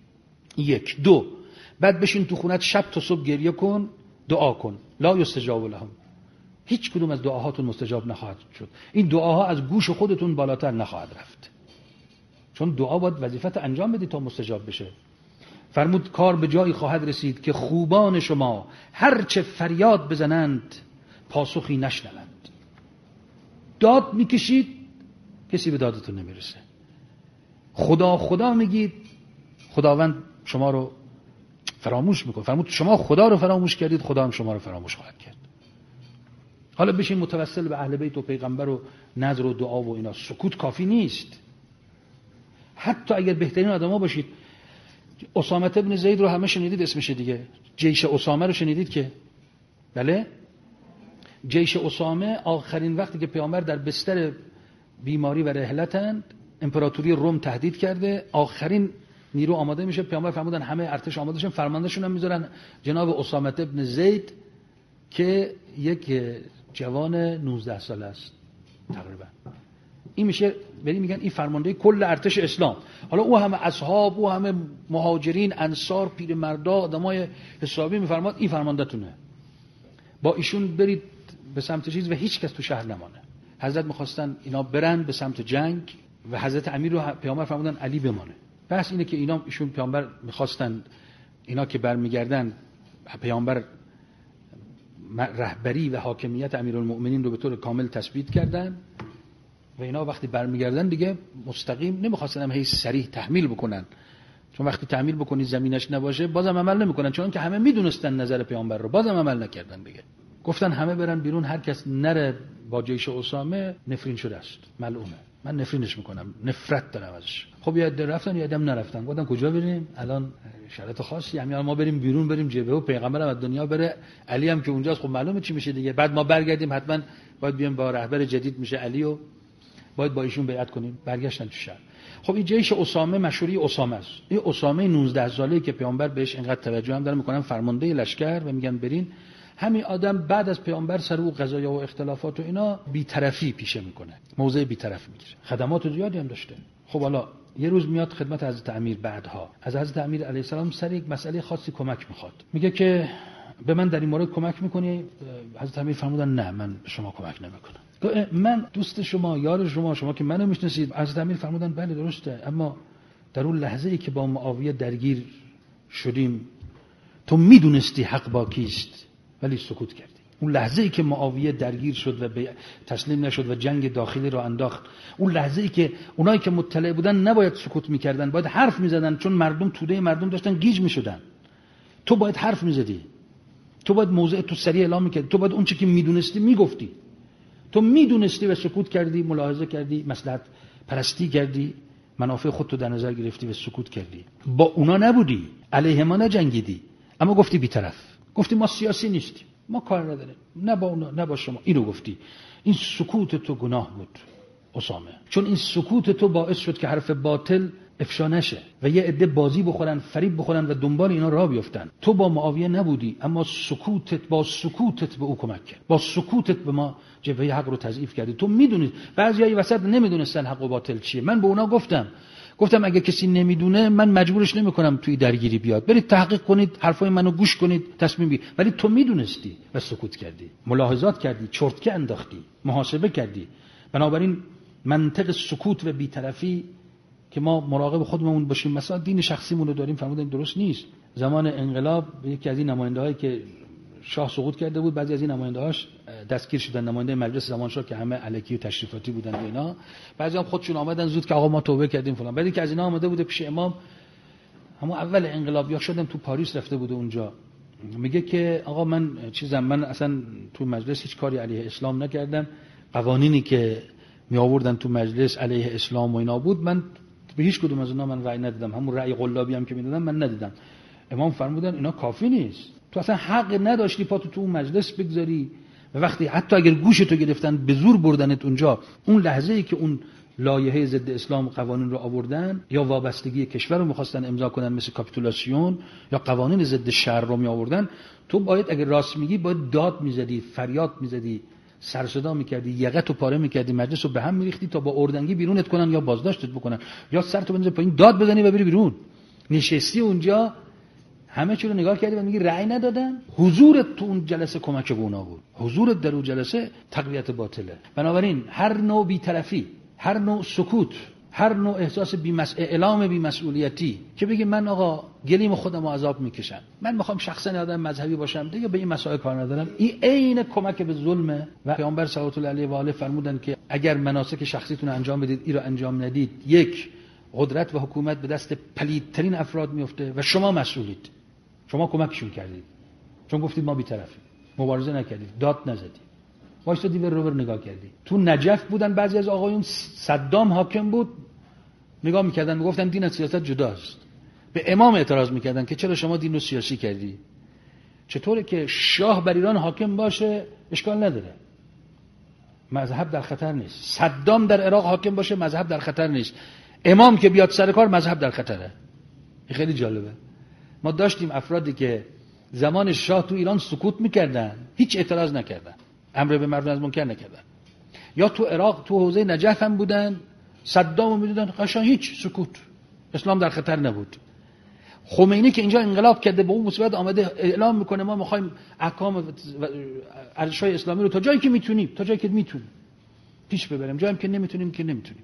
1 2 بعد بشین تو خونت شب تا صبح گریه کن، دعا کن، لا یستجاب لهم، هیچ کدوم از دعاهاتون مستجاب نخواهد شد، این دعاها از گوش خودتون بالاتر نخواهد رفت، چون دعا باید وظیفت انجام بدی تا مستجاب بشه. فرمود کار به جایی خواهد رسید که خوبان شما هرچه فریاد بزنند پاسخی نشنوند، داد میکشید کسی به دادتون نمیرسه، خدا میگید خداوند شما رو فراموش میکنه. فرمود شما خدا رو فراموش کردید، خدا هم شما رو فراموش خواهد کرد. حالا بشین متوسل به اهل بیت و پیغمبر و نذر و دعا و اینا، سکوت کافی نیست. حتی اگر بهترین آدما باشید، اسامه بن زید رو همه شنیدید اسمش دیگه، جیش اسامه رو شنیدید که بله، جیش اسامه آخرین وقتی که پیامبر در بستر بیماری و رحلتند، امپراتوری روم تهدید کرده، آخرین نیرو آماده میشه، پیامبر فرمودن همه ارتش آماده شن، فرماندهشون هم میذارن جناب اسامه ابن زید که یک جوان 19 ساله است تقریبا. این میشه بریم میگن این فرمانده کل ارتش اسلام. حالا او همه اصحاب، او همه مهاجرین، انصار، پیرمردا، آدمای حسابی میفرماد این فرماندهتونه، با ایشون برید به سمت چیز و هیچ کس تو شهر نمانه. حضرت میخواستن اینا برن به سمت جنگ و حضرت امیر رو پیامبر فرمودن علی بمانه. بحث اینه که ایشون پیامبر میخواستن اینا که برمیگردن پیامبر رهبری و حاکمیت امیرالمؤمنین رو به طور کامل تثبیت کردن و اینا وقتی برمیگردن دیگه مستقیم نمیخواستن هم هی صریح تحمیل بکنن، چون وقتی تحمیل بکنی زمینش نباشه بازم عمل نمیکنن، چون که همه میدونستن نظر پیامبر رو، بازم عمل نکردن دیگه. گفتن همه برن بیرون، هر کس نره با جیش اسامه نفرین شده است، ملعونه، من نفرینش میکنم، نفرت دارم ازش. خب یه عده رفتن، یه عده نرفتن. گفتن کجا بریم؟ الان شرایط خاصی، همین ما بریم بیرون، بریم جبهه و پیغمبر هم از دنیا بره، علی هم که اونجاست، خب معلومه چی میشه دیگه. بعد ما برگردیم حتما باید بیام با رهبر جدید میشه علی و باید با ایشون بیعت کنیم. برگشتن تو شهر. خب این جیش اسامه مشهوری اسامه است. این اسامه 19 ساله‌ای که پیامبر بهش اینقدر توجه هم داره میکنن، فرمانده لشکر و میگن برین. همین آدم بعد از پیامبر سر او قضایا و اختلافات و اینا بی‌طرفی پیشه میکنه، موضع بی‌طرف میگیره، خدمات زیادی هم داشته. خب حالا یه روز میاد خدمت حضرت امیر، بعدها از حضرت امیر علیه السلام سر یک مسئله خاصی کمک میخواد، میگه که به من در این مورد کمک میکنی؟ حضرت امیر فرمودن نه، من به شما کمک نمیکنم. من دوست شما، یار شما که منو میشناسید. حضرت امیر فرمودن بله درسته، اما در اون لحظه‌ای که با معاویه درگیر شدیم تو میدونستی حق با کیست ولی سکوت کردی. اون لحظه‌ای که معاویه درگیر شد و تسلیم نشد و جنگ داخلی رو انداخت، اون لحظه‌ای که اونایی که مطلع بودن نباید سکوت میکردن، باید حرف میزدن، چون مردم توده مردم داشتن گیج میشدن. تو باید حرف میزدی، تو باید موضع تو سریع اعلام میکردی، تو باید اون چیزی که میدونستی میگفتی. تو میدونستی و سکوت کردی، ملاحظه کردی، مصلحت پرستی کردی، منافع خودت در نظر گرفتی و سکوت کردی. با اونا نبودی، علیه ما نجنگیدی، اما گفتی بی‌طرف، گفتی ما سیاسی نیستیم، ما کار نداریم، نه با اونا نه با شما. اینو گفتی. این سکوت تو گناه بود اسامه، چون این سکوت تو باعث شد که حرف باطل افشا نشه و یه عده بازی بخورن، فریب بخورن و دنبال اینا راه بیفتن. تو با معاویه نبودی، اما با سکوتت به او کمک کرد، با سکوتت به ما جبهه حق رو تضعیف کردی. تو میدونید بعضیای وسط نمیدونستن حق و باطل چیه. من به اونا گفتم اگه کسی نمیدونه من مجبورش نمیکنم توی درگیری بیاد، برید تحقیق کنید، حرفای منو گوش کنید، تصمیم بگیرید. ولی تو میدونستی و سکوت کردی، ملاحظات کردی، چرتکه انداختی، محاسبه کردی. بنابراین منطق سکوت و بی‌طرفی که ما مراقب خودمون باشیم، مثلا دین شخصیمون رو داریم، فرمودن درست نیست. زمان انقلاب یکی از این نماینده‌هایی که شاه سقوط کرده بود، بعضی از این نماینده‌هاش دستگیر شدن، نماینده مجلس زمانشاه که همه الکی و تشریفاتی بودن و اینا. بعضی هم خودشون آمدن زود که آقا ما توبه کردیم فلان. بعد که از اینا آمده بوده پیش امام، همون اول انقلاب یا شدم تو پاریس رفته بوده اونجا، میگه که آقا من اصلا تو مجلس هیچ کاری علیه اسلام نکردم، قوانینی که می آوردن تو مجلس علیه اسلام و اینا بود، من به هیچ کدوم از اونها من رأی ندادم، همون رأی قلابی هم که میدادن من ندادم. امام فرمودن اینا کافی نیست، تو اصلا حق نداشتی پاتو تو اون مجلس بگذاری و وقتی حتی اگر گوشتو گرفتن به زور بردنت اونجا، اون لحظه‌ای که اون لایحه ضد اسلام قوانین رو آوردن یا وابستگی کشور رو می‌خواستن امضا کنن مثل کاپیتولاسیون یا قوانین ضد شر رو می آوردن، تو باید اگر راست میگی باید داد میزدی، فریاد میزدی، سر صدا میکردی، یقتو پاره میکردی، مجلس رو به هم میریختی تا با اردنگی بیرونت کنن یا بازداشتت بکنن یا سرتو بندازی پایین داد بزنی و بری بیرون. نشستی اونجا همه چی رو نگاه کردی و میگی رأی ندادن. حضورت تو اون جلسه کمک به اونا بود، حضورت در اون جلسه تقویت باطله. بنابراین هر نوع بی‌طرفی، هر نوع سکوت، هر نوع احساس اعلام بی‌مسئولیتی که بگی من آقا گلیم خودم عذاب میکشم، من میخوام شخصا آدم مذهبی باشم دیگه به این مسائل کار ندارم، این عین کمک به ظلمه. و پیامبر صلوات الله علیه و آله فرمودن که اگر مناسک شخصیتون انجام بدید این رو انجام ندید، یک قدرت و حکومت به دست پلیدترین افراد میفته و شما مسئولید، شما کمکشون کردید، چون گفتید ما بی‌طرفیم، مبارزه نکردید، داد نزدید، وایسادی به روبر نگاه کردی. تو نجف بودن بعضی از آقایون، صدام حاکم بود، نگاه میکردن میگفتن دین از سیاست جداست. به امام اعتراض میکردن که چرا شما دین رو سیاسی کردی؟ چطوره که شاه بر ایران حاکم باشه اشکال نداره، مذهب در خطر نیست. صدام در عراق حاکم باشه مذهب در خطر نیست. امام که بیاد سر کار مذهب در خطره. این خیلی جالبه. ما داشتیم افرادی که زمان شاه تو ایران سکوت میکردن، هیچ اعتراض نکردن، امر به معروف و نهی از منکر نکردن. یا تو عراق تو حوزه نجف هم بودن، صدامو میدیدن قشنگ هیچ سکوت، اسلام در خطر نبود. خمینی که اینجا انقلاب کرده با اون مصیبت آمده اعلام میکنه ما میخوایم احکام ارشدهای اسلامی رو تا جایی که میتونیم، تا جایی که میتونیم پیش ببریم، جایی که نمیتونیم که نمیتونیم.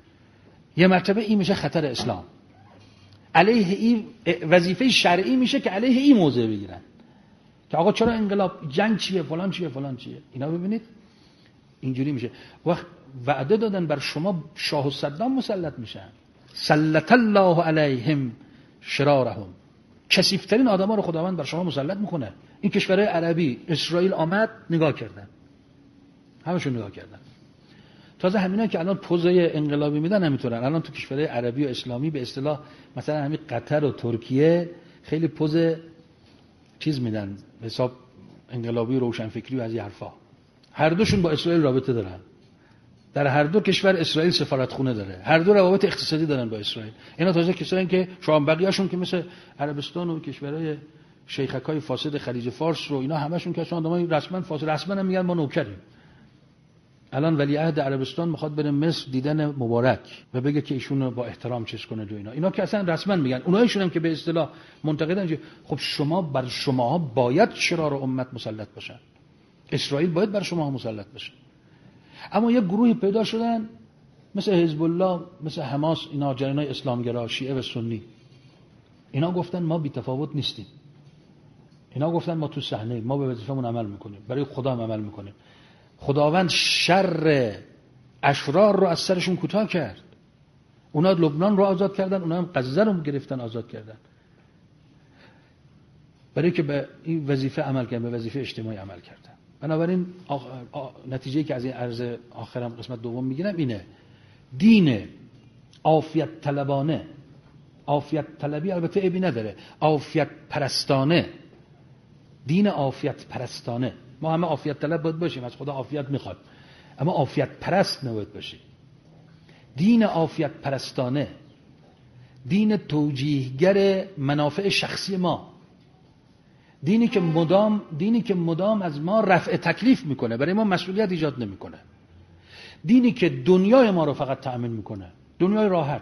یه مرتبه این میشه خطر اسلام، علیه این وظیفه شرعی میشه که علیه این موضع بگیرن که آقا چرا انقلاب، جنگ چیه، فلان چیه، فلان چیه. اینا ببینید اینجوری میشه. وقت وعده دادن بر شما شاه و صدام مسلط میشن، سلط الله علیهم شرارهم، کثیف‌ترین آدما رو خداوند بر شما مسلط میکنه. این کشورهای عربی اسرائیل آمد نگاه کردن، همشون نگاه کردن. تازه همینا که الان پوزای انقلابی میدن نمیتونن. الان تو کشورهای عربی و اسلامی به اصطلاح مثلا همین قطر و ترکیه خیلی پوز چیز میدن به حساب انقلابی و روشنفکری و از این حرفا. هر دوشون با اسرائیل رابطه دارن، در هر دو کشور اسرائیل سفارتخونه داره، هر دو روابط اقتصادی دارن با اسرائیل. اینا تازه کسایی که شما بقیه‌شون که مثل عربستان و کشورهای شیخکای فاسد خلیج فارس رو اینا همشون که اصلا آدمای رسما فاسد، رسما هم میگن ما نوکریم. الان ولیعهد عربستان میخواد بره مصر دیدن مبارک و بگه که ایشون با احترام چیز کنه و اینا که اصلا رسما میگن. اونایشون هم که به اصطلاح منتقدن خب شما بر شماها باید شرار امت مسلط باشن، اسرائیل باید بر شما مسلط بشه. اما یک گروهی پیدا شدن مثل حزب الله، مثل حماس، اینا جریان‌های اسلامگرا شیعه و سنی، اینا گفتن ما بی تفاوت نیستیم. اینا گفتن ما تو صحنه، ما به وظیفمون عمل میکنیم، برای خدا هم عمل میکنیم. خداوند شر اشرار رو از سرشون کوتاه کرد. اونا لبنان رو آزاد کردن، اونا هم غزه رو گرفتن آزاد کردن، برای که به این وظیفه عمل کردن، به وظیفه اجتماعی عمل کردن. بنابراین نتیجه‌ای که از این عرض آخرم قسمت دوم میگیرم اینه: دین عافیت طلبانه، عافیت طلبی البته عیبی نداره، عافیت پرستانه، دین عافیت پرستانه. ما همه عافیت طلب باید باشیم، از خدا عافیت میخواد، اما عافیت پرست نباید باشیم. دین عافیت پرستانه، دین توجیهگر منافع شخصی ما، دینی که مدام از ما رفع تکلیف میکنه، برای ما مسئولیت ایجاد نمیکنه، دینی که دنیای ما رو فقط تأمین میکنه، دنیای راحت.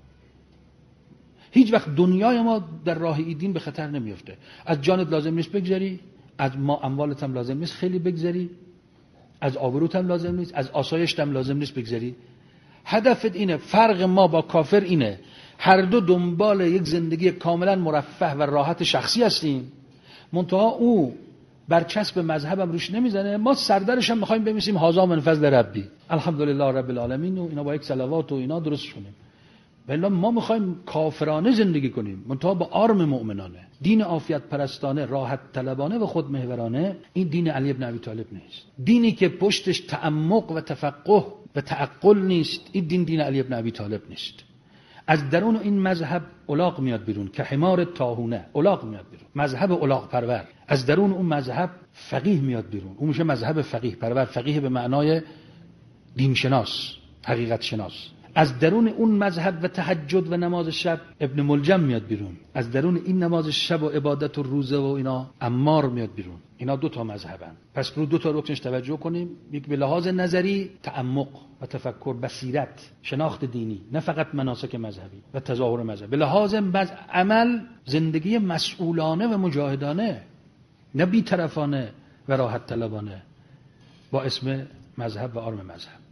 هیچ وقت دنیای ما در راه این دین به خطر نمیفته. از جانت لازم نیست بگذری، از ما اموالت هم لازم نیست خیلی بگذری، از آبروت هم لازم نیست، از آسایشت هم لازم نیست بگذری. هدفت اینه. فرق ما با کافر اینه هر دو دنبال یک زندگی کاملا مرفه و راحت شخصی هستیم، منتها او برچسب مذهبم روش نمیزنه، ما سردرش هم میخوایم بمیسیم هذا من فضل ربی، الحمدلله رب العالمین و اینا با یک صلوات و اینا درست کنیم. بلا ما میخوایم کافرانه زندگی کنیم، منتها با آرم مؤمنانه. دین عافیت پرستانه، راحت طلبانه و خود محورانه، این دین علی ابن ابی طالب نیست. دینی که پشتش تعمق و تفقه و تعقل نیست، این دین علی ابن ابی طالب نیست. از درون این مذهب الاغ میاد بیرون که حمار طاحونه، الاغ میاد بیرون، مذهب الاغ پرور. از درون اون مذهب فقیه میاد بیرون، اون میشه مذهب فقیه پرور. فقیه به معنای دین شناس، حقیقت شناس. از درون اون مذهب و تهجد و نماز شب ابن ملجم میاد بیرون. از درون این نماز شب و عبادت و روزه و اینا عمار میاد بیرون. اینا دو تا مذهبن. پس رو دو تا رکنش توجه کنیم. یک به لحاظ نظری تعمق و تفکر، بصیرت، شناخت دینی، نه فقط مناسک مذهبی و تظاهر مذهبی. به لحاظ عمل زندگی مسئولانه و مجاهدانه، نه بی‌طرفانه و راحت طلبانه با اسم مذهب و آرم مذهب.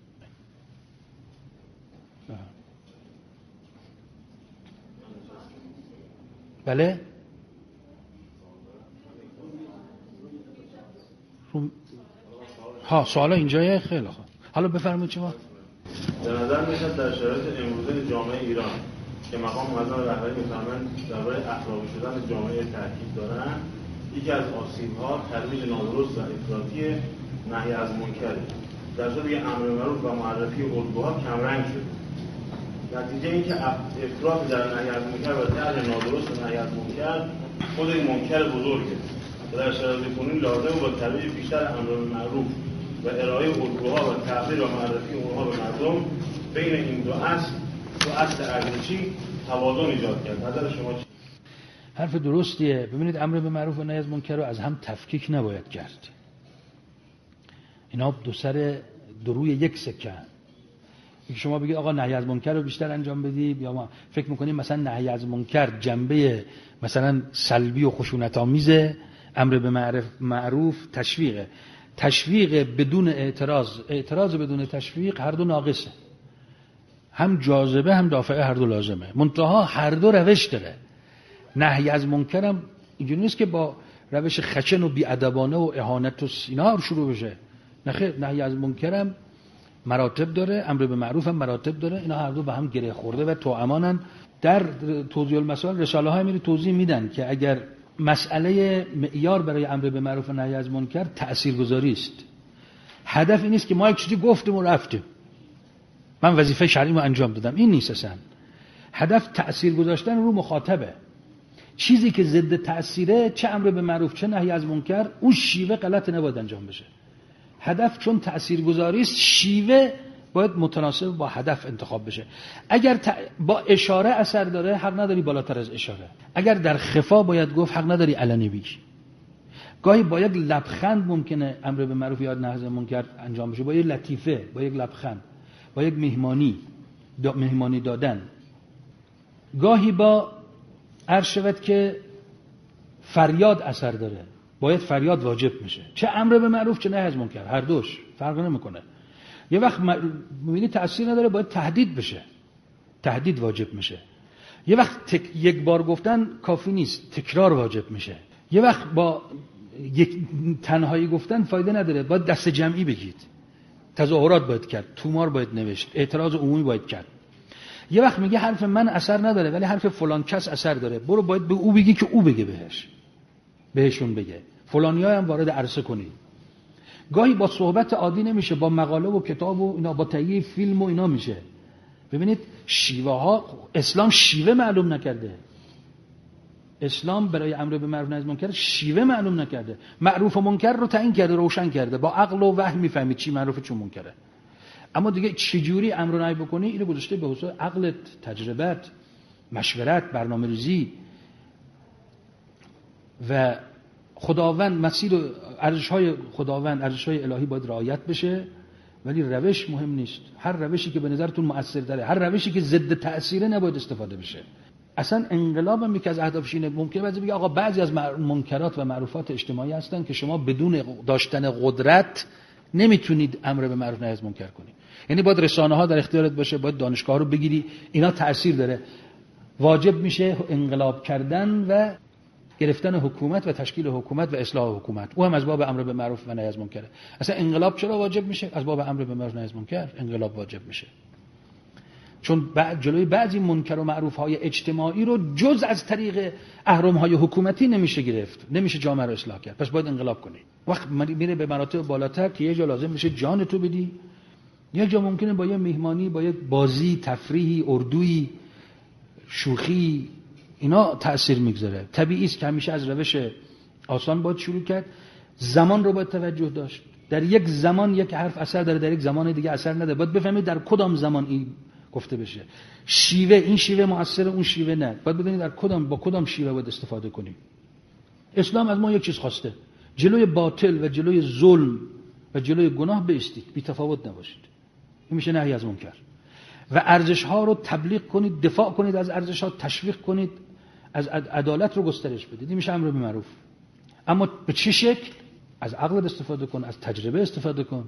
بله ها، سوالا اینجایه. خیلی خوب، حالا بفرمایید. چه
به نظر میاد در شرایط امروزه جامعه ایران که مقام معظم رهبری میفهمند درباره اخلاقی شدن جامعه تاکید دارن، یکی از آسیب‌ها ترویج نادرست و افراطی نهی از منکر، در صورتی که امر معروف و معرفی الگوها کمرنگ شده. نتیجه این که افراط در نهی از منکر و طرح نادرست و نهی از منکر خود این منکر بزرگه. در شرایط کنونی لازم با ترویج بیشتر امر بالمعروف و ارائه الگوها و تحقیر و معرفی اونها به مردم بین این دو اصل ارزشی توازن ایجاد کرد. نظر شما چی؟
حرف درستیه. ببینید امر به معروف و نهی از منکر رو از هم تفکیک نباید کرد. اینا دو روی یک سکه. شما بگید آقا نهی از منکر رو بیشتر انجام بدید، یا ما فکر میکنیم مثلا نهی از منکر جنبه مثلا سلبی و خشونت آمیزه، امر به معروف تشویق بدون اعتراض بدون تشویق هر دو ناقصه، هم جاذبه هم دافعه، هر دو لازمه. منتها هر دو روش داره. نهی از منکر هم اینجوری نیست که با روش خشن و بی‌ادبانه و اهانت و اینا شروع بشه. نه، نهی از منکر هم مراتب داره، امر به معروف هم مراتب داره. اینا هر دو به هم گره خورده و توأمانن. در توضیح المسائل رساله های میره توضیح میدن که اگر مسئله معیار برای امر به معروف و نهی از منکر تاثیرگذاری است، هدف این نیست که ما یک چیزی گفتیم و رفتیم، من وظیفه شرعیمو انجام دادم، این نیست اصلا. هدف تأثیر گذاشتن رو مخاطبه. چیزی که ضد تأثیره، چه امر به معروف چه نهی از منکر، اون شیوه غلط نباید انجام بشه. هدف چون تأثیرگذاری است، شیوه باید متناسب با هدف انتخاب بشه. اگر با اشاره اثر داره، حق نداری بالاتر از اشاره. اگر در خفا باید گفت، حق نداری علنی بگی. گاهی با یک لبخند ممکنه امر به معروف یا نهی از منکر انجام بشه، با یک لطیفه، با یک لبخند، با یک مهمانی دادن. گاهی با عرض شود که فریاد اثر داره، باید فریاد واجب میشه. چه امر به معروف چه نهی از منکر، هر دوش فرق نمیکنه. یه وقت میبینی تأثیر نداره، باید تهدید بشه، تهدید واجب میشه. یه وقت یک بار گفتن کافی نیست، تکرار واجب میشه. یه وقت با یک تنهایی گفتن فایده نداره، باید دست جمعی بگید. تظاهرات باید کرد، تومار باید نوشت، اعتراض عمومی باید کرد. یه وقت میگه حرف من اثر نداره ولی حرف فلان کس اثر داره، برو باید به او بگی که او بگه بهشون بگه، فلانی‌ها هم وارد عرصه کنید. گاهی با صحبت عادی نمیشه، با مقاله و کتاب و اینا، با تهیه فیلم و اینا میشه. ببینید شیوه ها، اسلام شیوه معلوم نکرده. اسلام برای امر به معروف و نهی از منکر شیوه معلوم نکرده. معروف و منکر رو تعیین کرده، روشن کرده. با عقل و وحی میفهمید چی معروفه چی منکره. اما دیگه چجوری امر و نهی بکنی، اینو گذاشته به حساب عقلت، تجربت، مشورت، برنامه‌ریزی. و خداوند مسیر ارزش‌های خداوند، ارزش‌های الهی باید رعایت بشه، ولی روش مهم نیست. هر روشی که به نظرتون مؤثر داره، هر روشی که ضد تأثیره نباید استفاده بشه. اصلا انقلاب هم یکی از اهدافش اینه. ممکنه بعضی بگه آقا بعضی از منکرات و معروفات اجتماعی هستن که شما بدون داشتن قدرت نمیتونید امر به معروف نهی از منکر کنید. یعنی باید رسانه‌ها در اختیارت باشه، باید دانشگاه رو بگیری، اینا تأثیر داره. واجب میشه انقلاب کردن و گرفتن حکومت و تشکیل حکومت و اصلاح حکومت. او هم از باب امر به معروف و نهی از منکره. اصلا انقلاب چرا واجب میشه؟ از باب امر به معروف و نهی از منکر انقلاب واجب میشه. چون جلوی بعضی منکر و معروف‌های اجتماعی رو جز از طریق اهرم‌های حکومتی نمیشه گرفت، نمیشه جامعه رو اصلاح کرد. پس باید انقلاب کنی. وقت میره به مراتب بالاتر که یه جا لازم میشه جان تو بدی، یه جا ممکنه با یه مهمانی، با یه بازی، تفریحی، اردویی، شوخی، اینا تأثیر میگذاره. طبیعی است که همیشه از روش آسان باید شروع کرد. زمان رو باید توجه داشت. در یک زمان یک حرف اثر داره، در یک زمان دیگه اثر نداره. باید بفهمید در کدام زمان این گفته بشه. شیوه، این شیوه مؤثره، اون شیوه نه. باید بدونید در با کدام شیوه باید استفاده کنیم. اسلام از ما یک چیز خواسته: جلوی باطل و جلوی ظلم و جلوی گناه بایستید، بی تفاوت نباشید. این میشه نهی از منکر. و ارزش‌ها رو تبلیغ کنید، دفاع کنید از ارزش‌ها، تشویق کنید، از عدالت رو گسترش بدید. این میشه امر به معروف. اما به چه شکل؟ از عقل استفاده کن، از تجربه استفاده کن.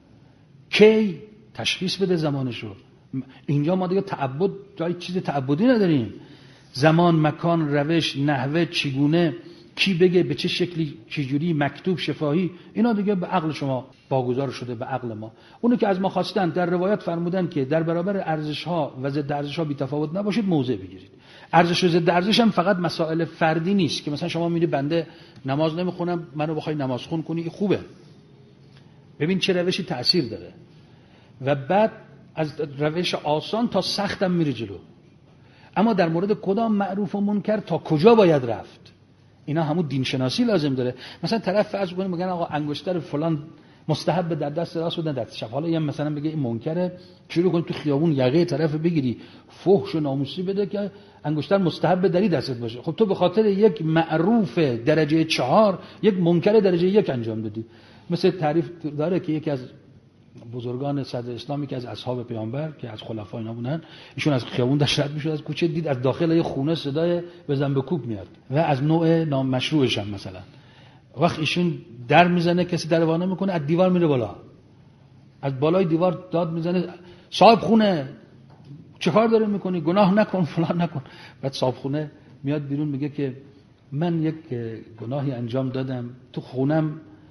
کی تشخیص بده زمانش رو. اینجا ما دیگه تعبد، جای چیز تعبدی نداریم. زمان، مکان، روش، نحوه، چگونه، کی بگه، به چه شکلی، چجوری، مکتوب، شفاهی، اینا دیگه به عقل شما واگذار شده، به عقل ما. اونو که از ما خواستن، در روایات فرمودن که در برابر ارزش‌ها و ضد ارزش‌ها بی تفاوت نباشید، موضع بگیرید. ارزش و ضد ارزش هم فقط مسائل فردی نیست که مثلا شما میری بنده نماز نمیخونم منو بخوای نمازخون کنی، خوبه. ببین چه روشی تأثیر داره. و بعد از روش آسان تا سختم میری جلو. اما در مورد کدام معروف و منکر تا کجا باید رفت، اینا همون دین شناسی لازم داره. مثلا طرف فرض کنه میگن آقا انگشتر فلان مستحب در دست راست و دست چپ، حالا یه مثلا بگه این منکره، شروع کنی تو خیابون یقه طرف بگیری فحش و ناموسی بده که انگشتر مستحب دری دستت باشه. خب تو به خاطر یک معروف درجه 4 یک منکر درجه 1 انجام دادی. مثل تعریف داره که یکی از بزرگان صدر اسلامی که از اصحاب پیامبر که از خلفای اینا بودن، ایشون از خیابون داشت رد میشد، از کوچه دید از داخل یه خونه صدای بزن به کوب میاد و از نوع نامشروعش هم مثلا وقت ایشون در میزنه، کسی در وانه میکنه، از دیوار میره بالا، از بالای دیوار داد میزنه صاحب خونه چه کار داره میکنی، گناه نکن فلان نکن. بعد صاحب خونه میاد بیرون میگه که من یک گناهی انجام دادم، تو خونم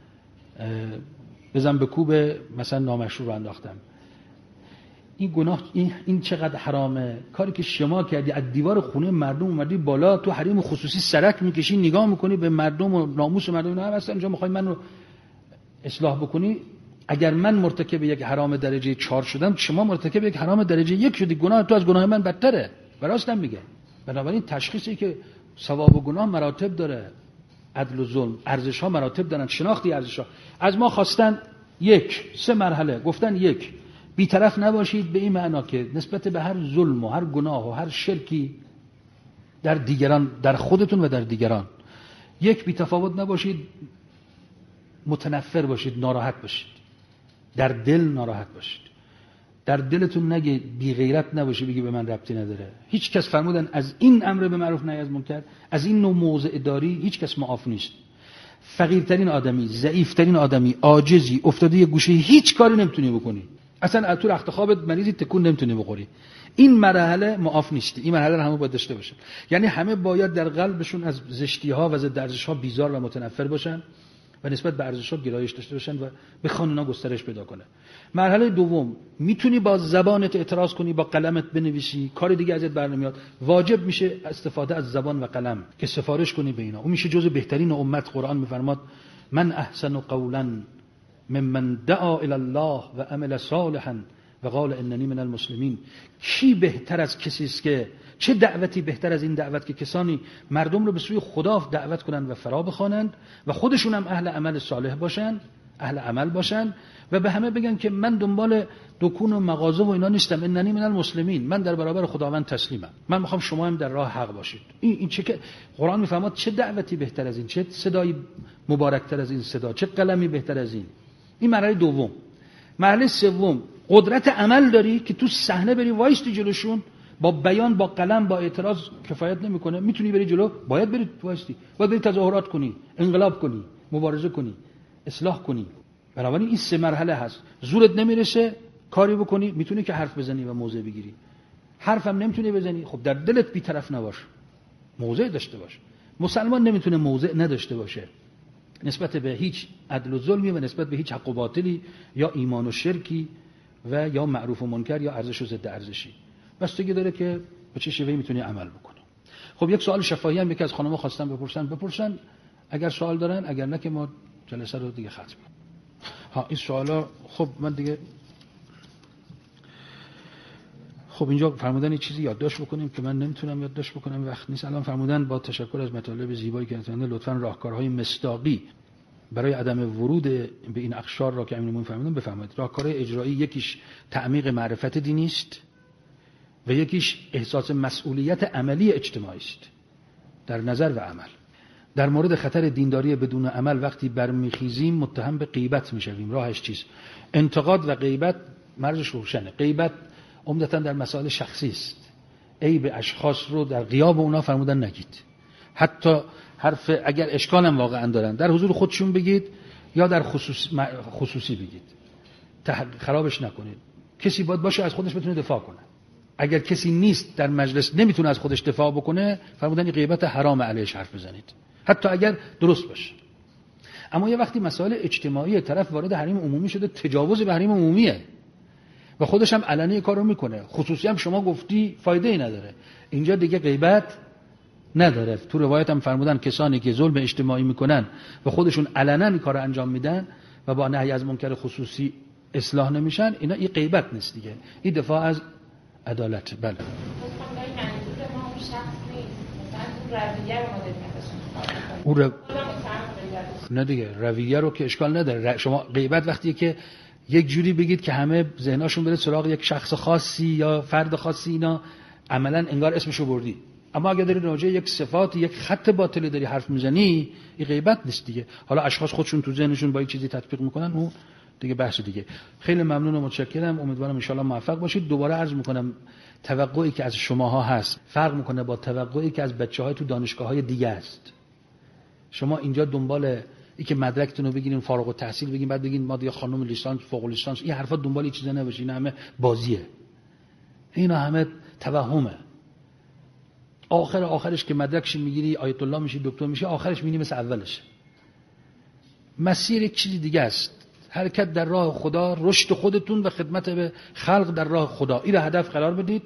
بزن به کوب مثلا نامشروع رو انداختم، این گناه این چقدر حرامه، کاری که شما کردی از دیوار خونه مردم اومدی بالا، تو حریم خصوصی سرک میکشی نگاه میکنی به مردم و ناموس مردم، نه اصلا اینجا میخوای من رو اصلاح بکنی. اگر من مرتکب یک حرام درجه 4 شدم، شما مرتکب یک حرام درجه 1 شدی، گناه تو از گناه من بدتره. راستم میگه. بنابراین تشخیصی که ثواب و گناه مراتب داره، عدل و ظلم ارزش ها مراتب دارن، شناختی ارزش ها. از ما خواستن 3 مرحله، گفتن 1 بی‌طرف نباشید به این معنا که نسبت به هر ظلم و هر گناه و هر شرکی در دیگران، در خودتون و در دیگران، 1 بی‌تفاوت نباشید، متنفر باشید، ناراحت باشید، در دل ناراحت باشید، در دلتون نگه بی غیرت نباشی بگی به من ربطی نداره. هیچ کس فرمودن از این امر به معروف نهی از منکر، از این نوع موضع داری هیچ کس معاف نیست. فقیرترین آدمی، ضعیفترین آدمی، عاجزی، افتاده یه گوشه، هیچ کاری نمیتونی بکنی، اصلا تو رخت خوابت مریضی تکون نمیتونی بخوری، این مرحله معاف نیستی. این مرحله رو همه باید داشته باشن. یعنی همه باید در قلبشون از زشتی ها و ضد ارزش ها بیزار و متنفر باشن و نسبت به ارزش ها گرایش داشته باشن و بخوان اونا گسترش پیدا کنه. مرحله دوم، میتونی با زبانت اعتراض کنی، با قلمت بنویسی، کار دیگه ازت برنمیاد، واجب میشه استفاده از زبان و قلم که سفارش کنی به اینا. اون میشه جزء بهترین امت. قرآن میفرماد من احسن قولا ممن دعا الی الله و عمل صالحا و قال اننی من المسلمین. کی بهتر از کسی است که، چه دعوتی بهتر از این دعوت که کسانی مردم رو به سوی خدا دعوت کنند و فرا بخوانند و خودشون هم اهل عمل صالح باشن، اهل عمل باشن و به همه بگن که من دنبال دکون و مغازه و اینا نیستم، اننی من المسلمین، من در برابر خداوند تسلیمم، من میخوام شما هم در راه حق باشید. این چه که قرآن میفرماد چه دعوتی بهتر از این، چه صدایی مبارکتر از این صدا، چه قلمی بهتر از این. این مرحله دوم. مرحله سوم، قدرت عمل داری که تو صحنه بری وایستی جلوشون، با بیان، با قلم، با اعتراض کفایت نمیکنه، میتونی بری جلو، باید بری وایستی، باید بری تظاهرات کنی، انقلاب کنی، مبارزه کنی، اصلاح کنی. بنابراین این 3 مرحله هست. زورت نمیرسه کاری بکنی، میتونی که حرف بزنی و موضع بگیری. حرفم نمیتونی بزنی، خب در دلت بی‌طرف نباش، موضع داشته باش. مسلمان نمیتونه موضع نداشته باشه نسبت به هیچ عدل و ظلمی و نسبت به هیچ حق و باطلی یا ایمان و شرکی و یا معروف و منکر یا ارزش و ضد ارزشی. بستگی داره که به چه شیوهی میتونی عمل بکنی. خب یک سوال شفاهی هم یکی از خانم‌ها خواستن بپرسن اگر سوال دارن، اگر نه که ما جلسه رو دیگه ختم کنیم. این سوالا خب من دیگه خب اینجا فرمودن یه چیزی یادداشت بکنیم که من نمیتونم یادداشت بکنم، وقت نیست. الان فرمودن با تشکر از مطالب زیبایی که گفتن لطفاً راهکارهای مصداقی برای عدم ورود به این اقشار را که امیرالمومنین فرمودن بفرمایید. راهکارهای اجرایی یکیش تعمیق معرفت دینی است و یکیش احساس مسئولیت عملی اجتماعی است در نظر و عمل. در مورد خطر دینداری بدون عمل وقتی برمیخیزیم متهم به غیبت میشویم. راهش چیست؟ انتقاد و غیبت مرزش روشنه. غیبت عمدتاً در مسائل شخصی است. عیب اشخاص رو در غیاب اونا فرمودن نگید. حتی حرف اگر اشکال هم واقعا دارن در حضور خودشون بگید یا در خصوصی بگید. خرابش نکنید. کسی باید باشه از خودش بتونه دفاع کنه. اگر کسی نیست در مجلس نمیتونه از خودش دفاع بکنه، فرمودن غیبت حرام علیهش حرف بزنید، حتی اگر درست باشه. اما یه وقتی مسائل اجتماعی طرف وارد حریم عمومی شده، تجاوز به حریم عمومیه و خودش هم علنی کارو میکنه، خصوصی هم شما گفتی فایده ای نداره، اینجا دیگه غیبت نداره. تو روایت هم فرمودن کسانی که ظلم اجتماعی میکنن و خودشون علنا کارو انجام میدن و با نهی از منکر خصوصی اصلاح نمیشن، اینا این غیبت نیست دیگه، این دفاع از عدالت. بله.
منظور ما اون شخص نیست، مثلا اون رویه رو ما داریم
نه دیگه، رویه رو که اشکال نداره. شما غیبت وقتیه که یک جوری بگید که همه ذهناشون بره سراغ یک شخص خاصی یا فرد خاصی، اینا عملا انگار اسمشو بردی. اما اگه داری راجع یک صفات، یک خط باطلی داری حرف میزنی، این غیبت نیست دیگه. حالا اشخاص خودشون تو ذهنشون با یک چیزی تطبیق میکنن، اون دیگه بحث دیگه. خیلی ممنون و متشکرم، امیدوارم ان شاء الله موفق باشید. دوباره عرض میکنم توقعی که از شماها هست فرق میکنه با توقعی که از بچه‌های تو دانشگاه‌های دیگه است. شما اینجا دنبال این که مدرکتون رو بگیرین، فارغ التحصیل بگین، بعد بگین ما دیگه خانم لیسانس، فوق لیسانس، این حرفا دنبال این چیزا نباشین. همه بازیه، اینا همه توهمه. آخرش که مدرکش میگیری، آیت الله میشی، دکتر میشی، آخرش میبینی مثل اولش. مسیر یک چیزی دیگه است. حرکت در راه خدا، رشد خودتون و خدمت به خلق در راه خدا، این رو هدف قرار بدید.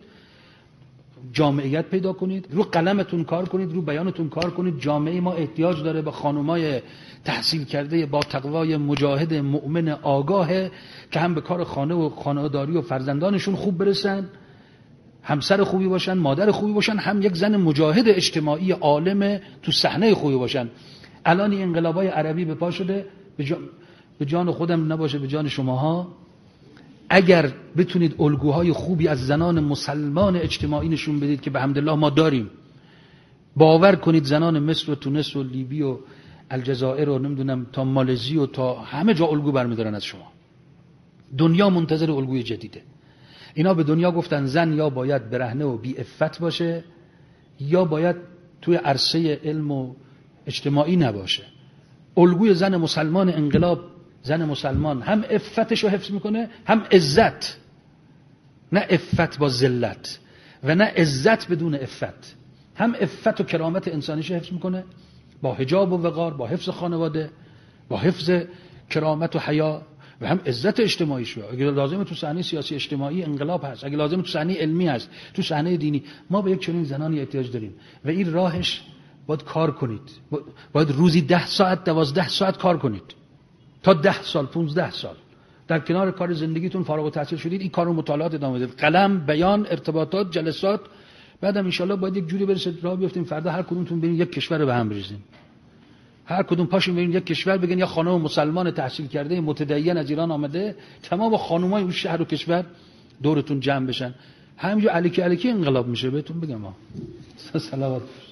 جامعیت پیدا کنید، رو قلمتون کار کنید، رو بیانتون کار کنید. جامعه ما احتیاج داره به خانمای تحصیل کرده با تقوای مجاهد مؤمن آگاه که هم به کار خانه و خانه‌داری و فرزندانشون خوب برسن، همسر خوبی باشن، مادر خوبی باشن، هم یک زن مجاهد اجتماعی عالم تو صحنه خوبی باشن. الان این انقلابای عربی به پا شده، به جان خودم نباشه به جان شماها. اگر بتونید الگوهای خوبی از زنان مسلمان اجتماعی نشون بدید که به حمدالله ما داریم، باور کنید زنان مصر و تونس و لیبی و الجزایر و نمیدونم تا مالزی و تا همه جا الگو برمیدارن از شما. دنیا منتظر الگوی جدیده. اینا به دنیا گفتن زن یا باید برهنه و بی عفت باشه یا باید توی عرصه علم و اجتماعی نباشه. الگوی زن مسلمان انقلاب، زن مسلمان هم عفتش رو حفظ میکنه، هم عزت، نه عفت با ذلت و نه عزت بدون عفت، هم عفت و کرامت انسانیش حفظ میکنه با حجاب و وقار، با حفظ خانواده، با حفظ کرامت و حیا، و هم عزت اجتماعیش رو. اگه لازمه تو صحنه سیاسی اجتماعی انقلاب هست، اگه لازمه تو صحنه علمی هست، تو صحنه دینی، ما به یک چنین زنانی احتیاج داریم و این راهش باید کار کنید. باید روزی 10 ساعت 12 ساعت کار کنید تا 10 سال 15 سال در کنار کار زندگیتون فارغ التحصیل شدید، این کارو مطالعات ادامه بدید، قلم، بیان، ارتباطات، جلسات. بعدم ان شاءالله باید یک جوری برسید راه بیافتیم فردا هر کدومتون برین یک کشور رو به هم بریزین. هر کدوم پاشین برین یک کشور بگین یا خانم مسلمان تحصیل کرده متدین از ایران آمده، تمام خانمای اون شهر و کشور دورتون جمع بشن. همینجور الکی انقلاب میشه. بهتون بگم. صلوات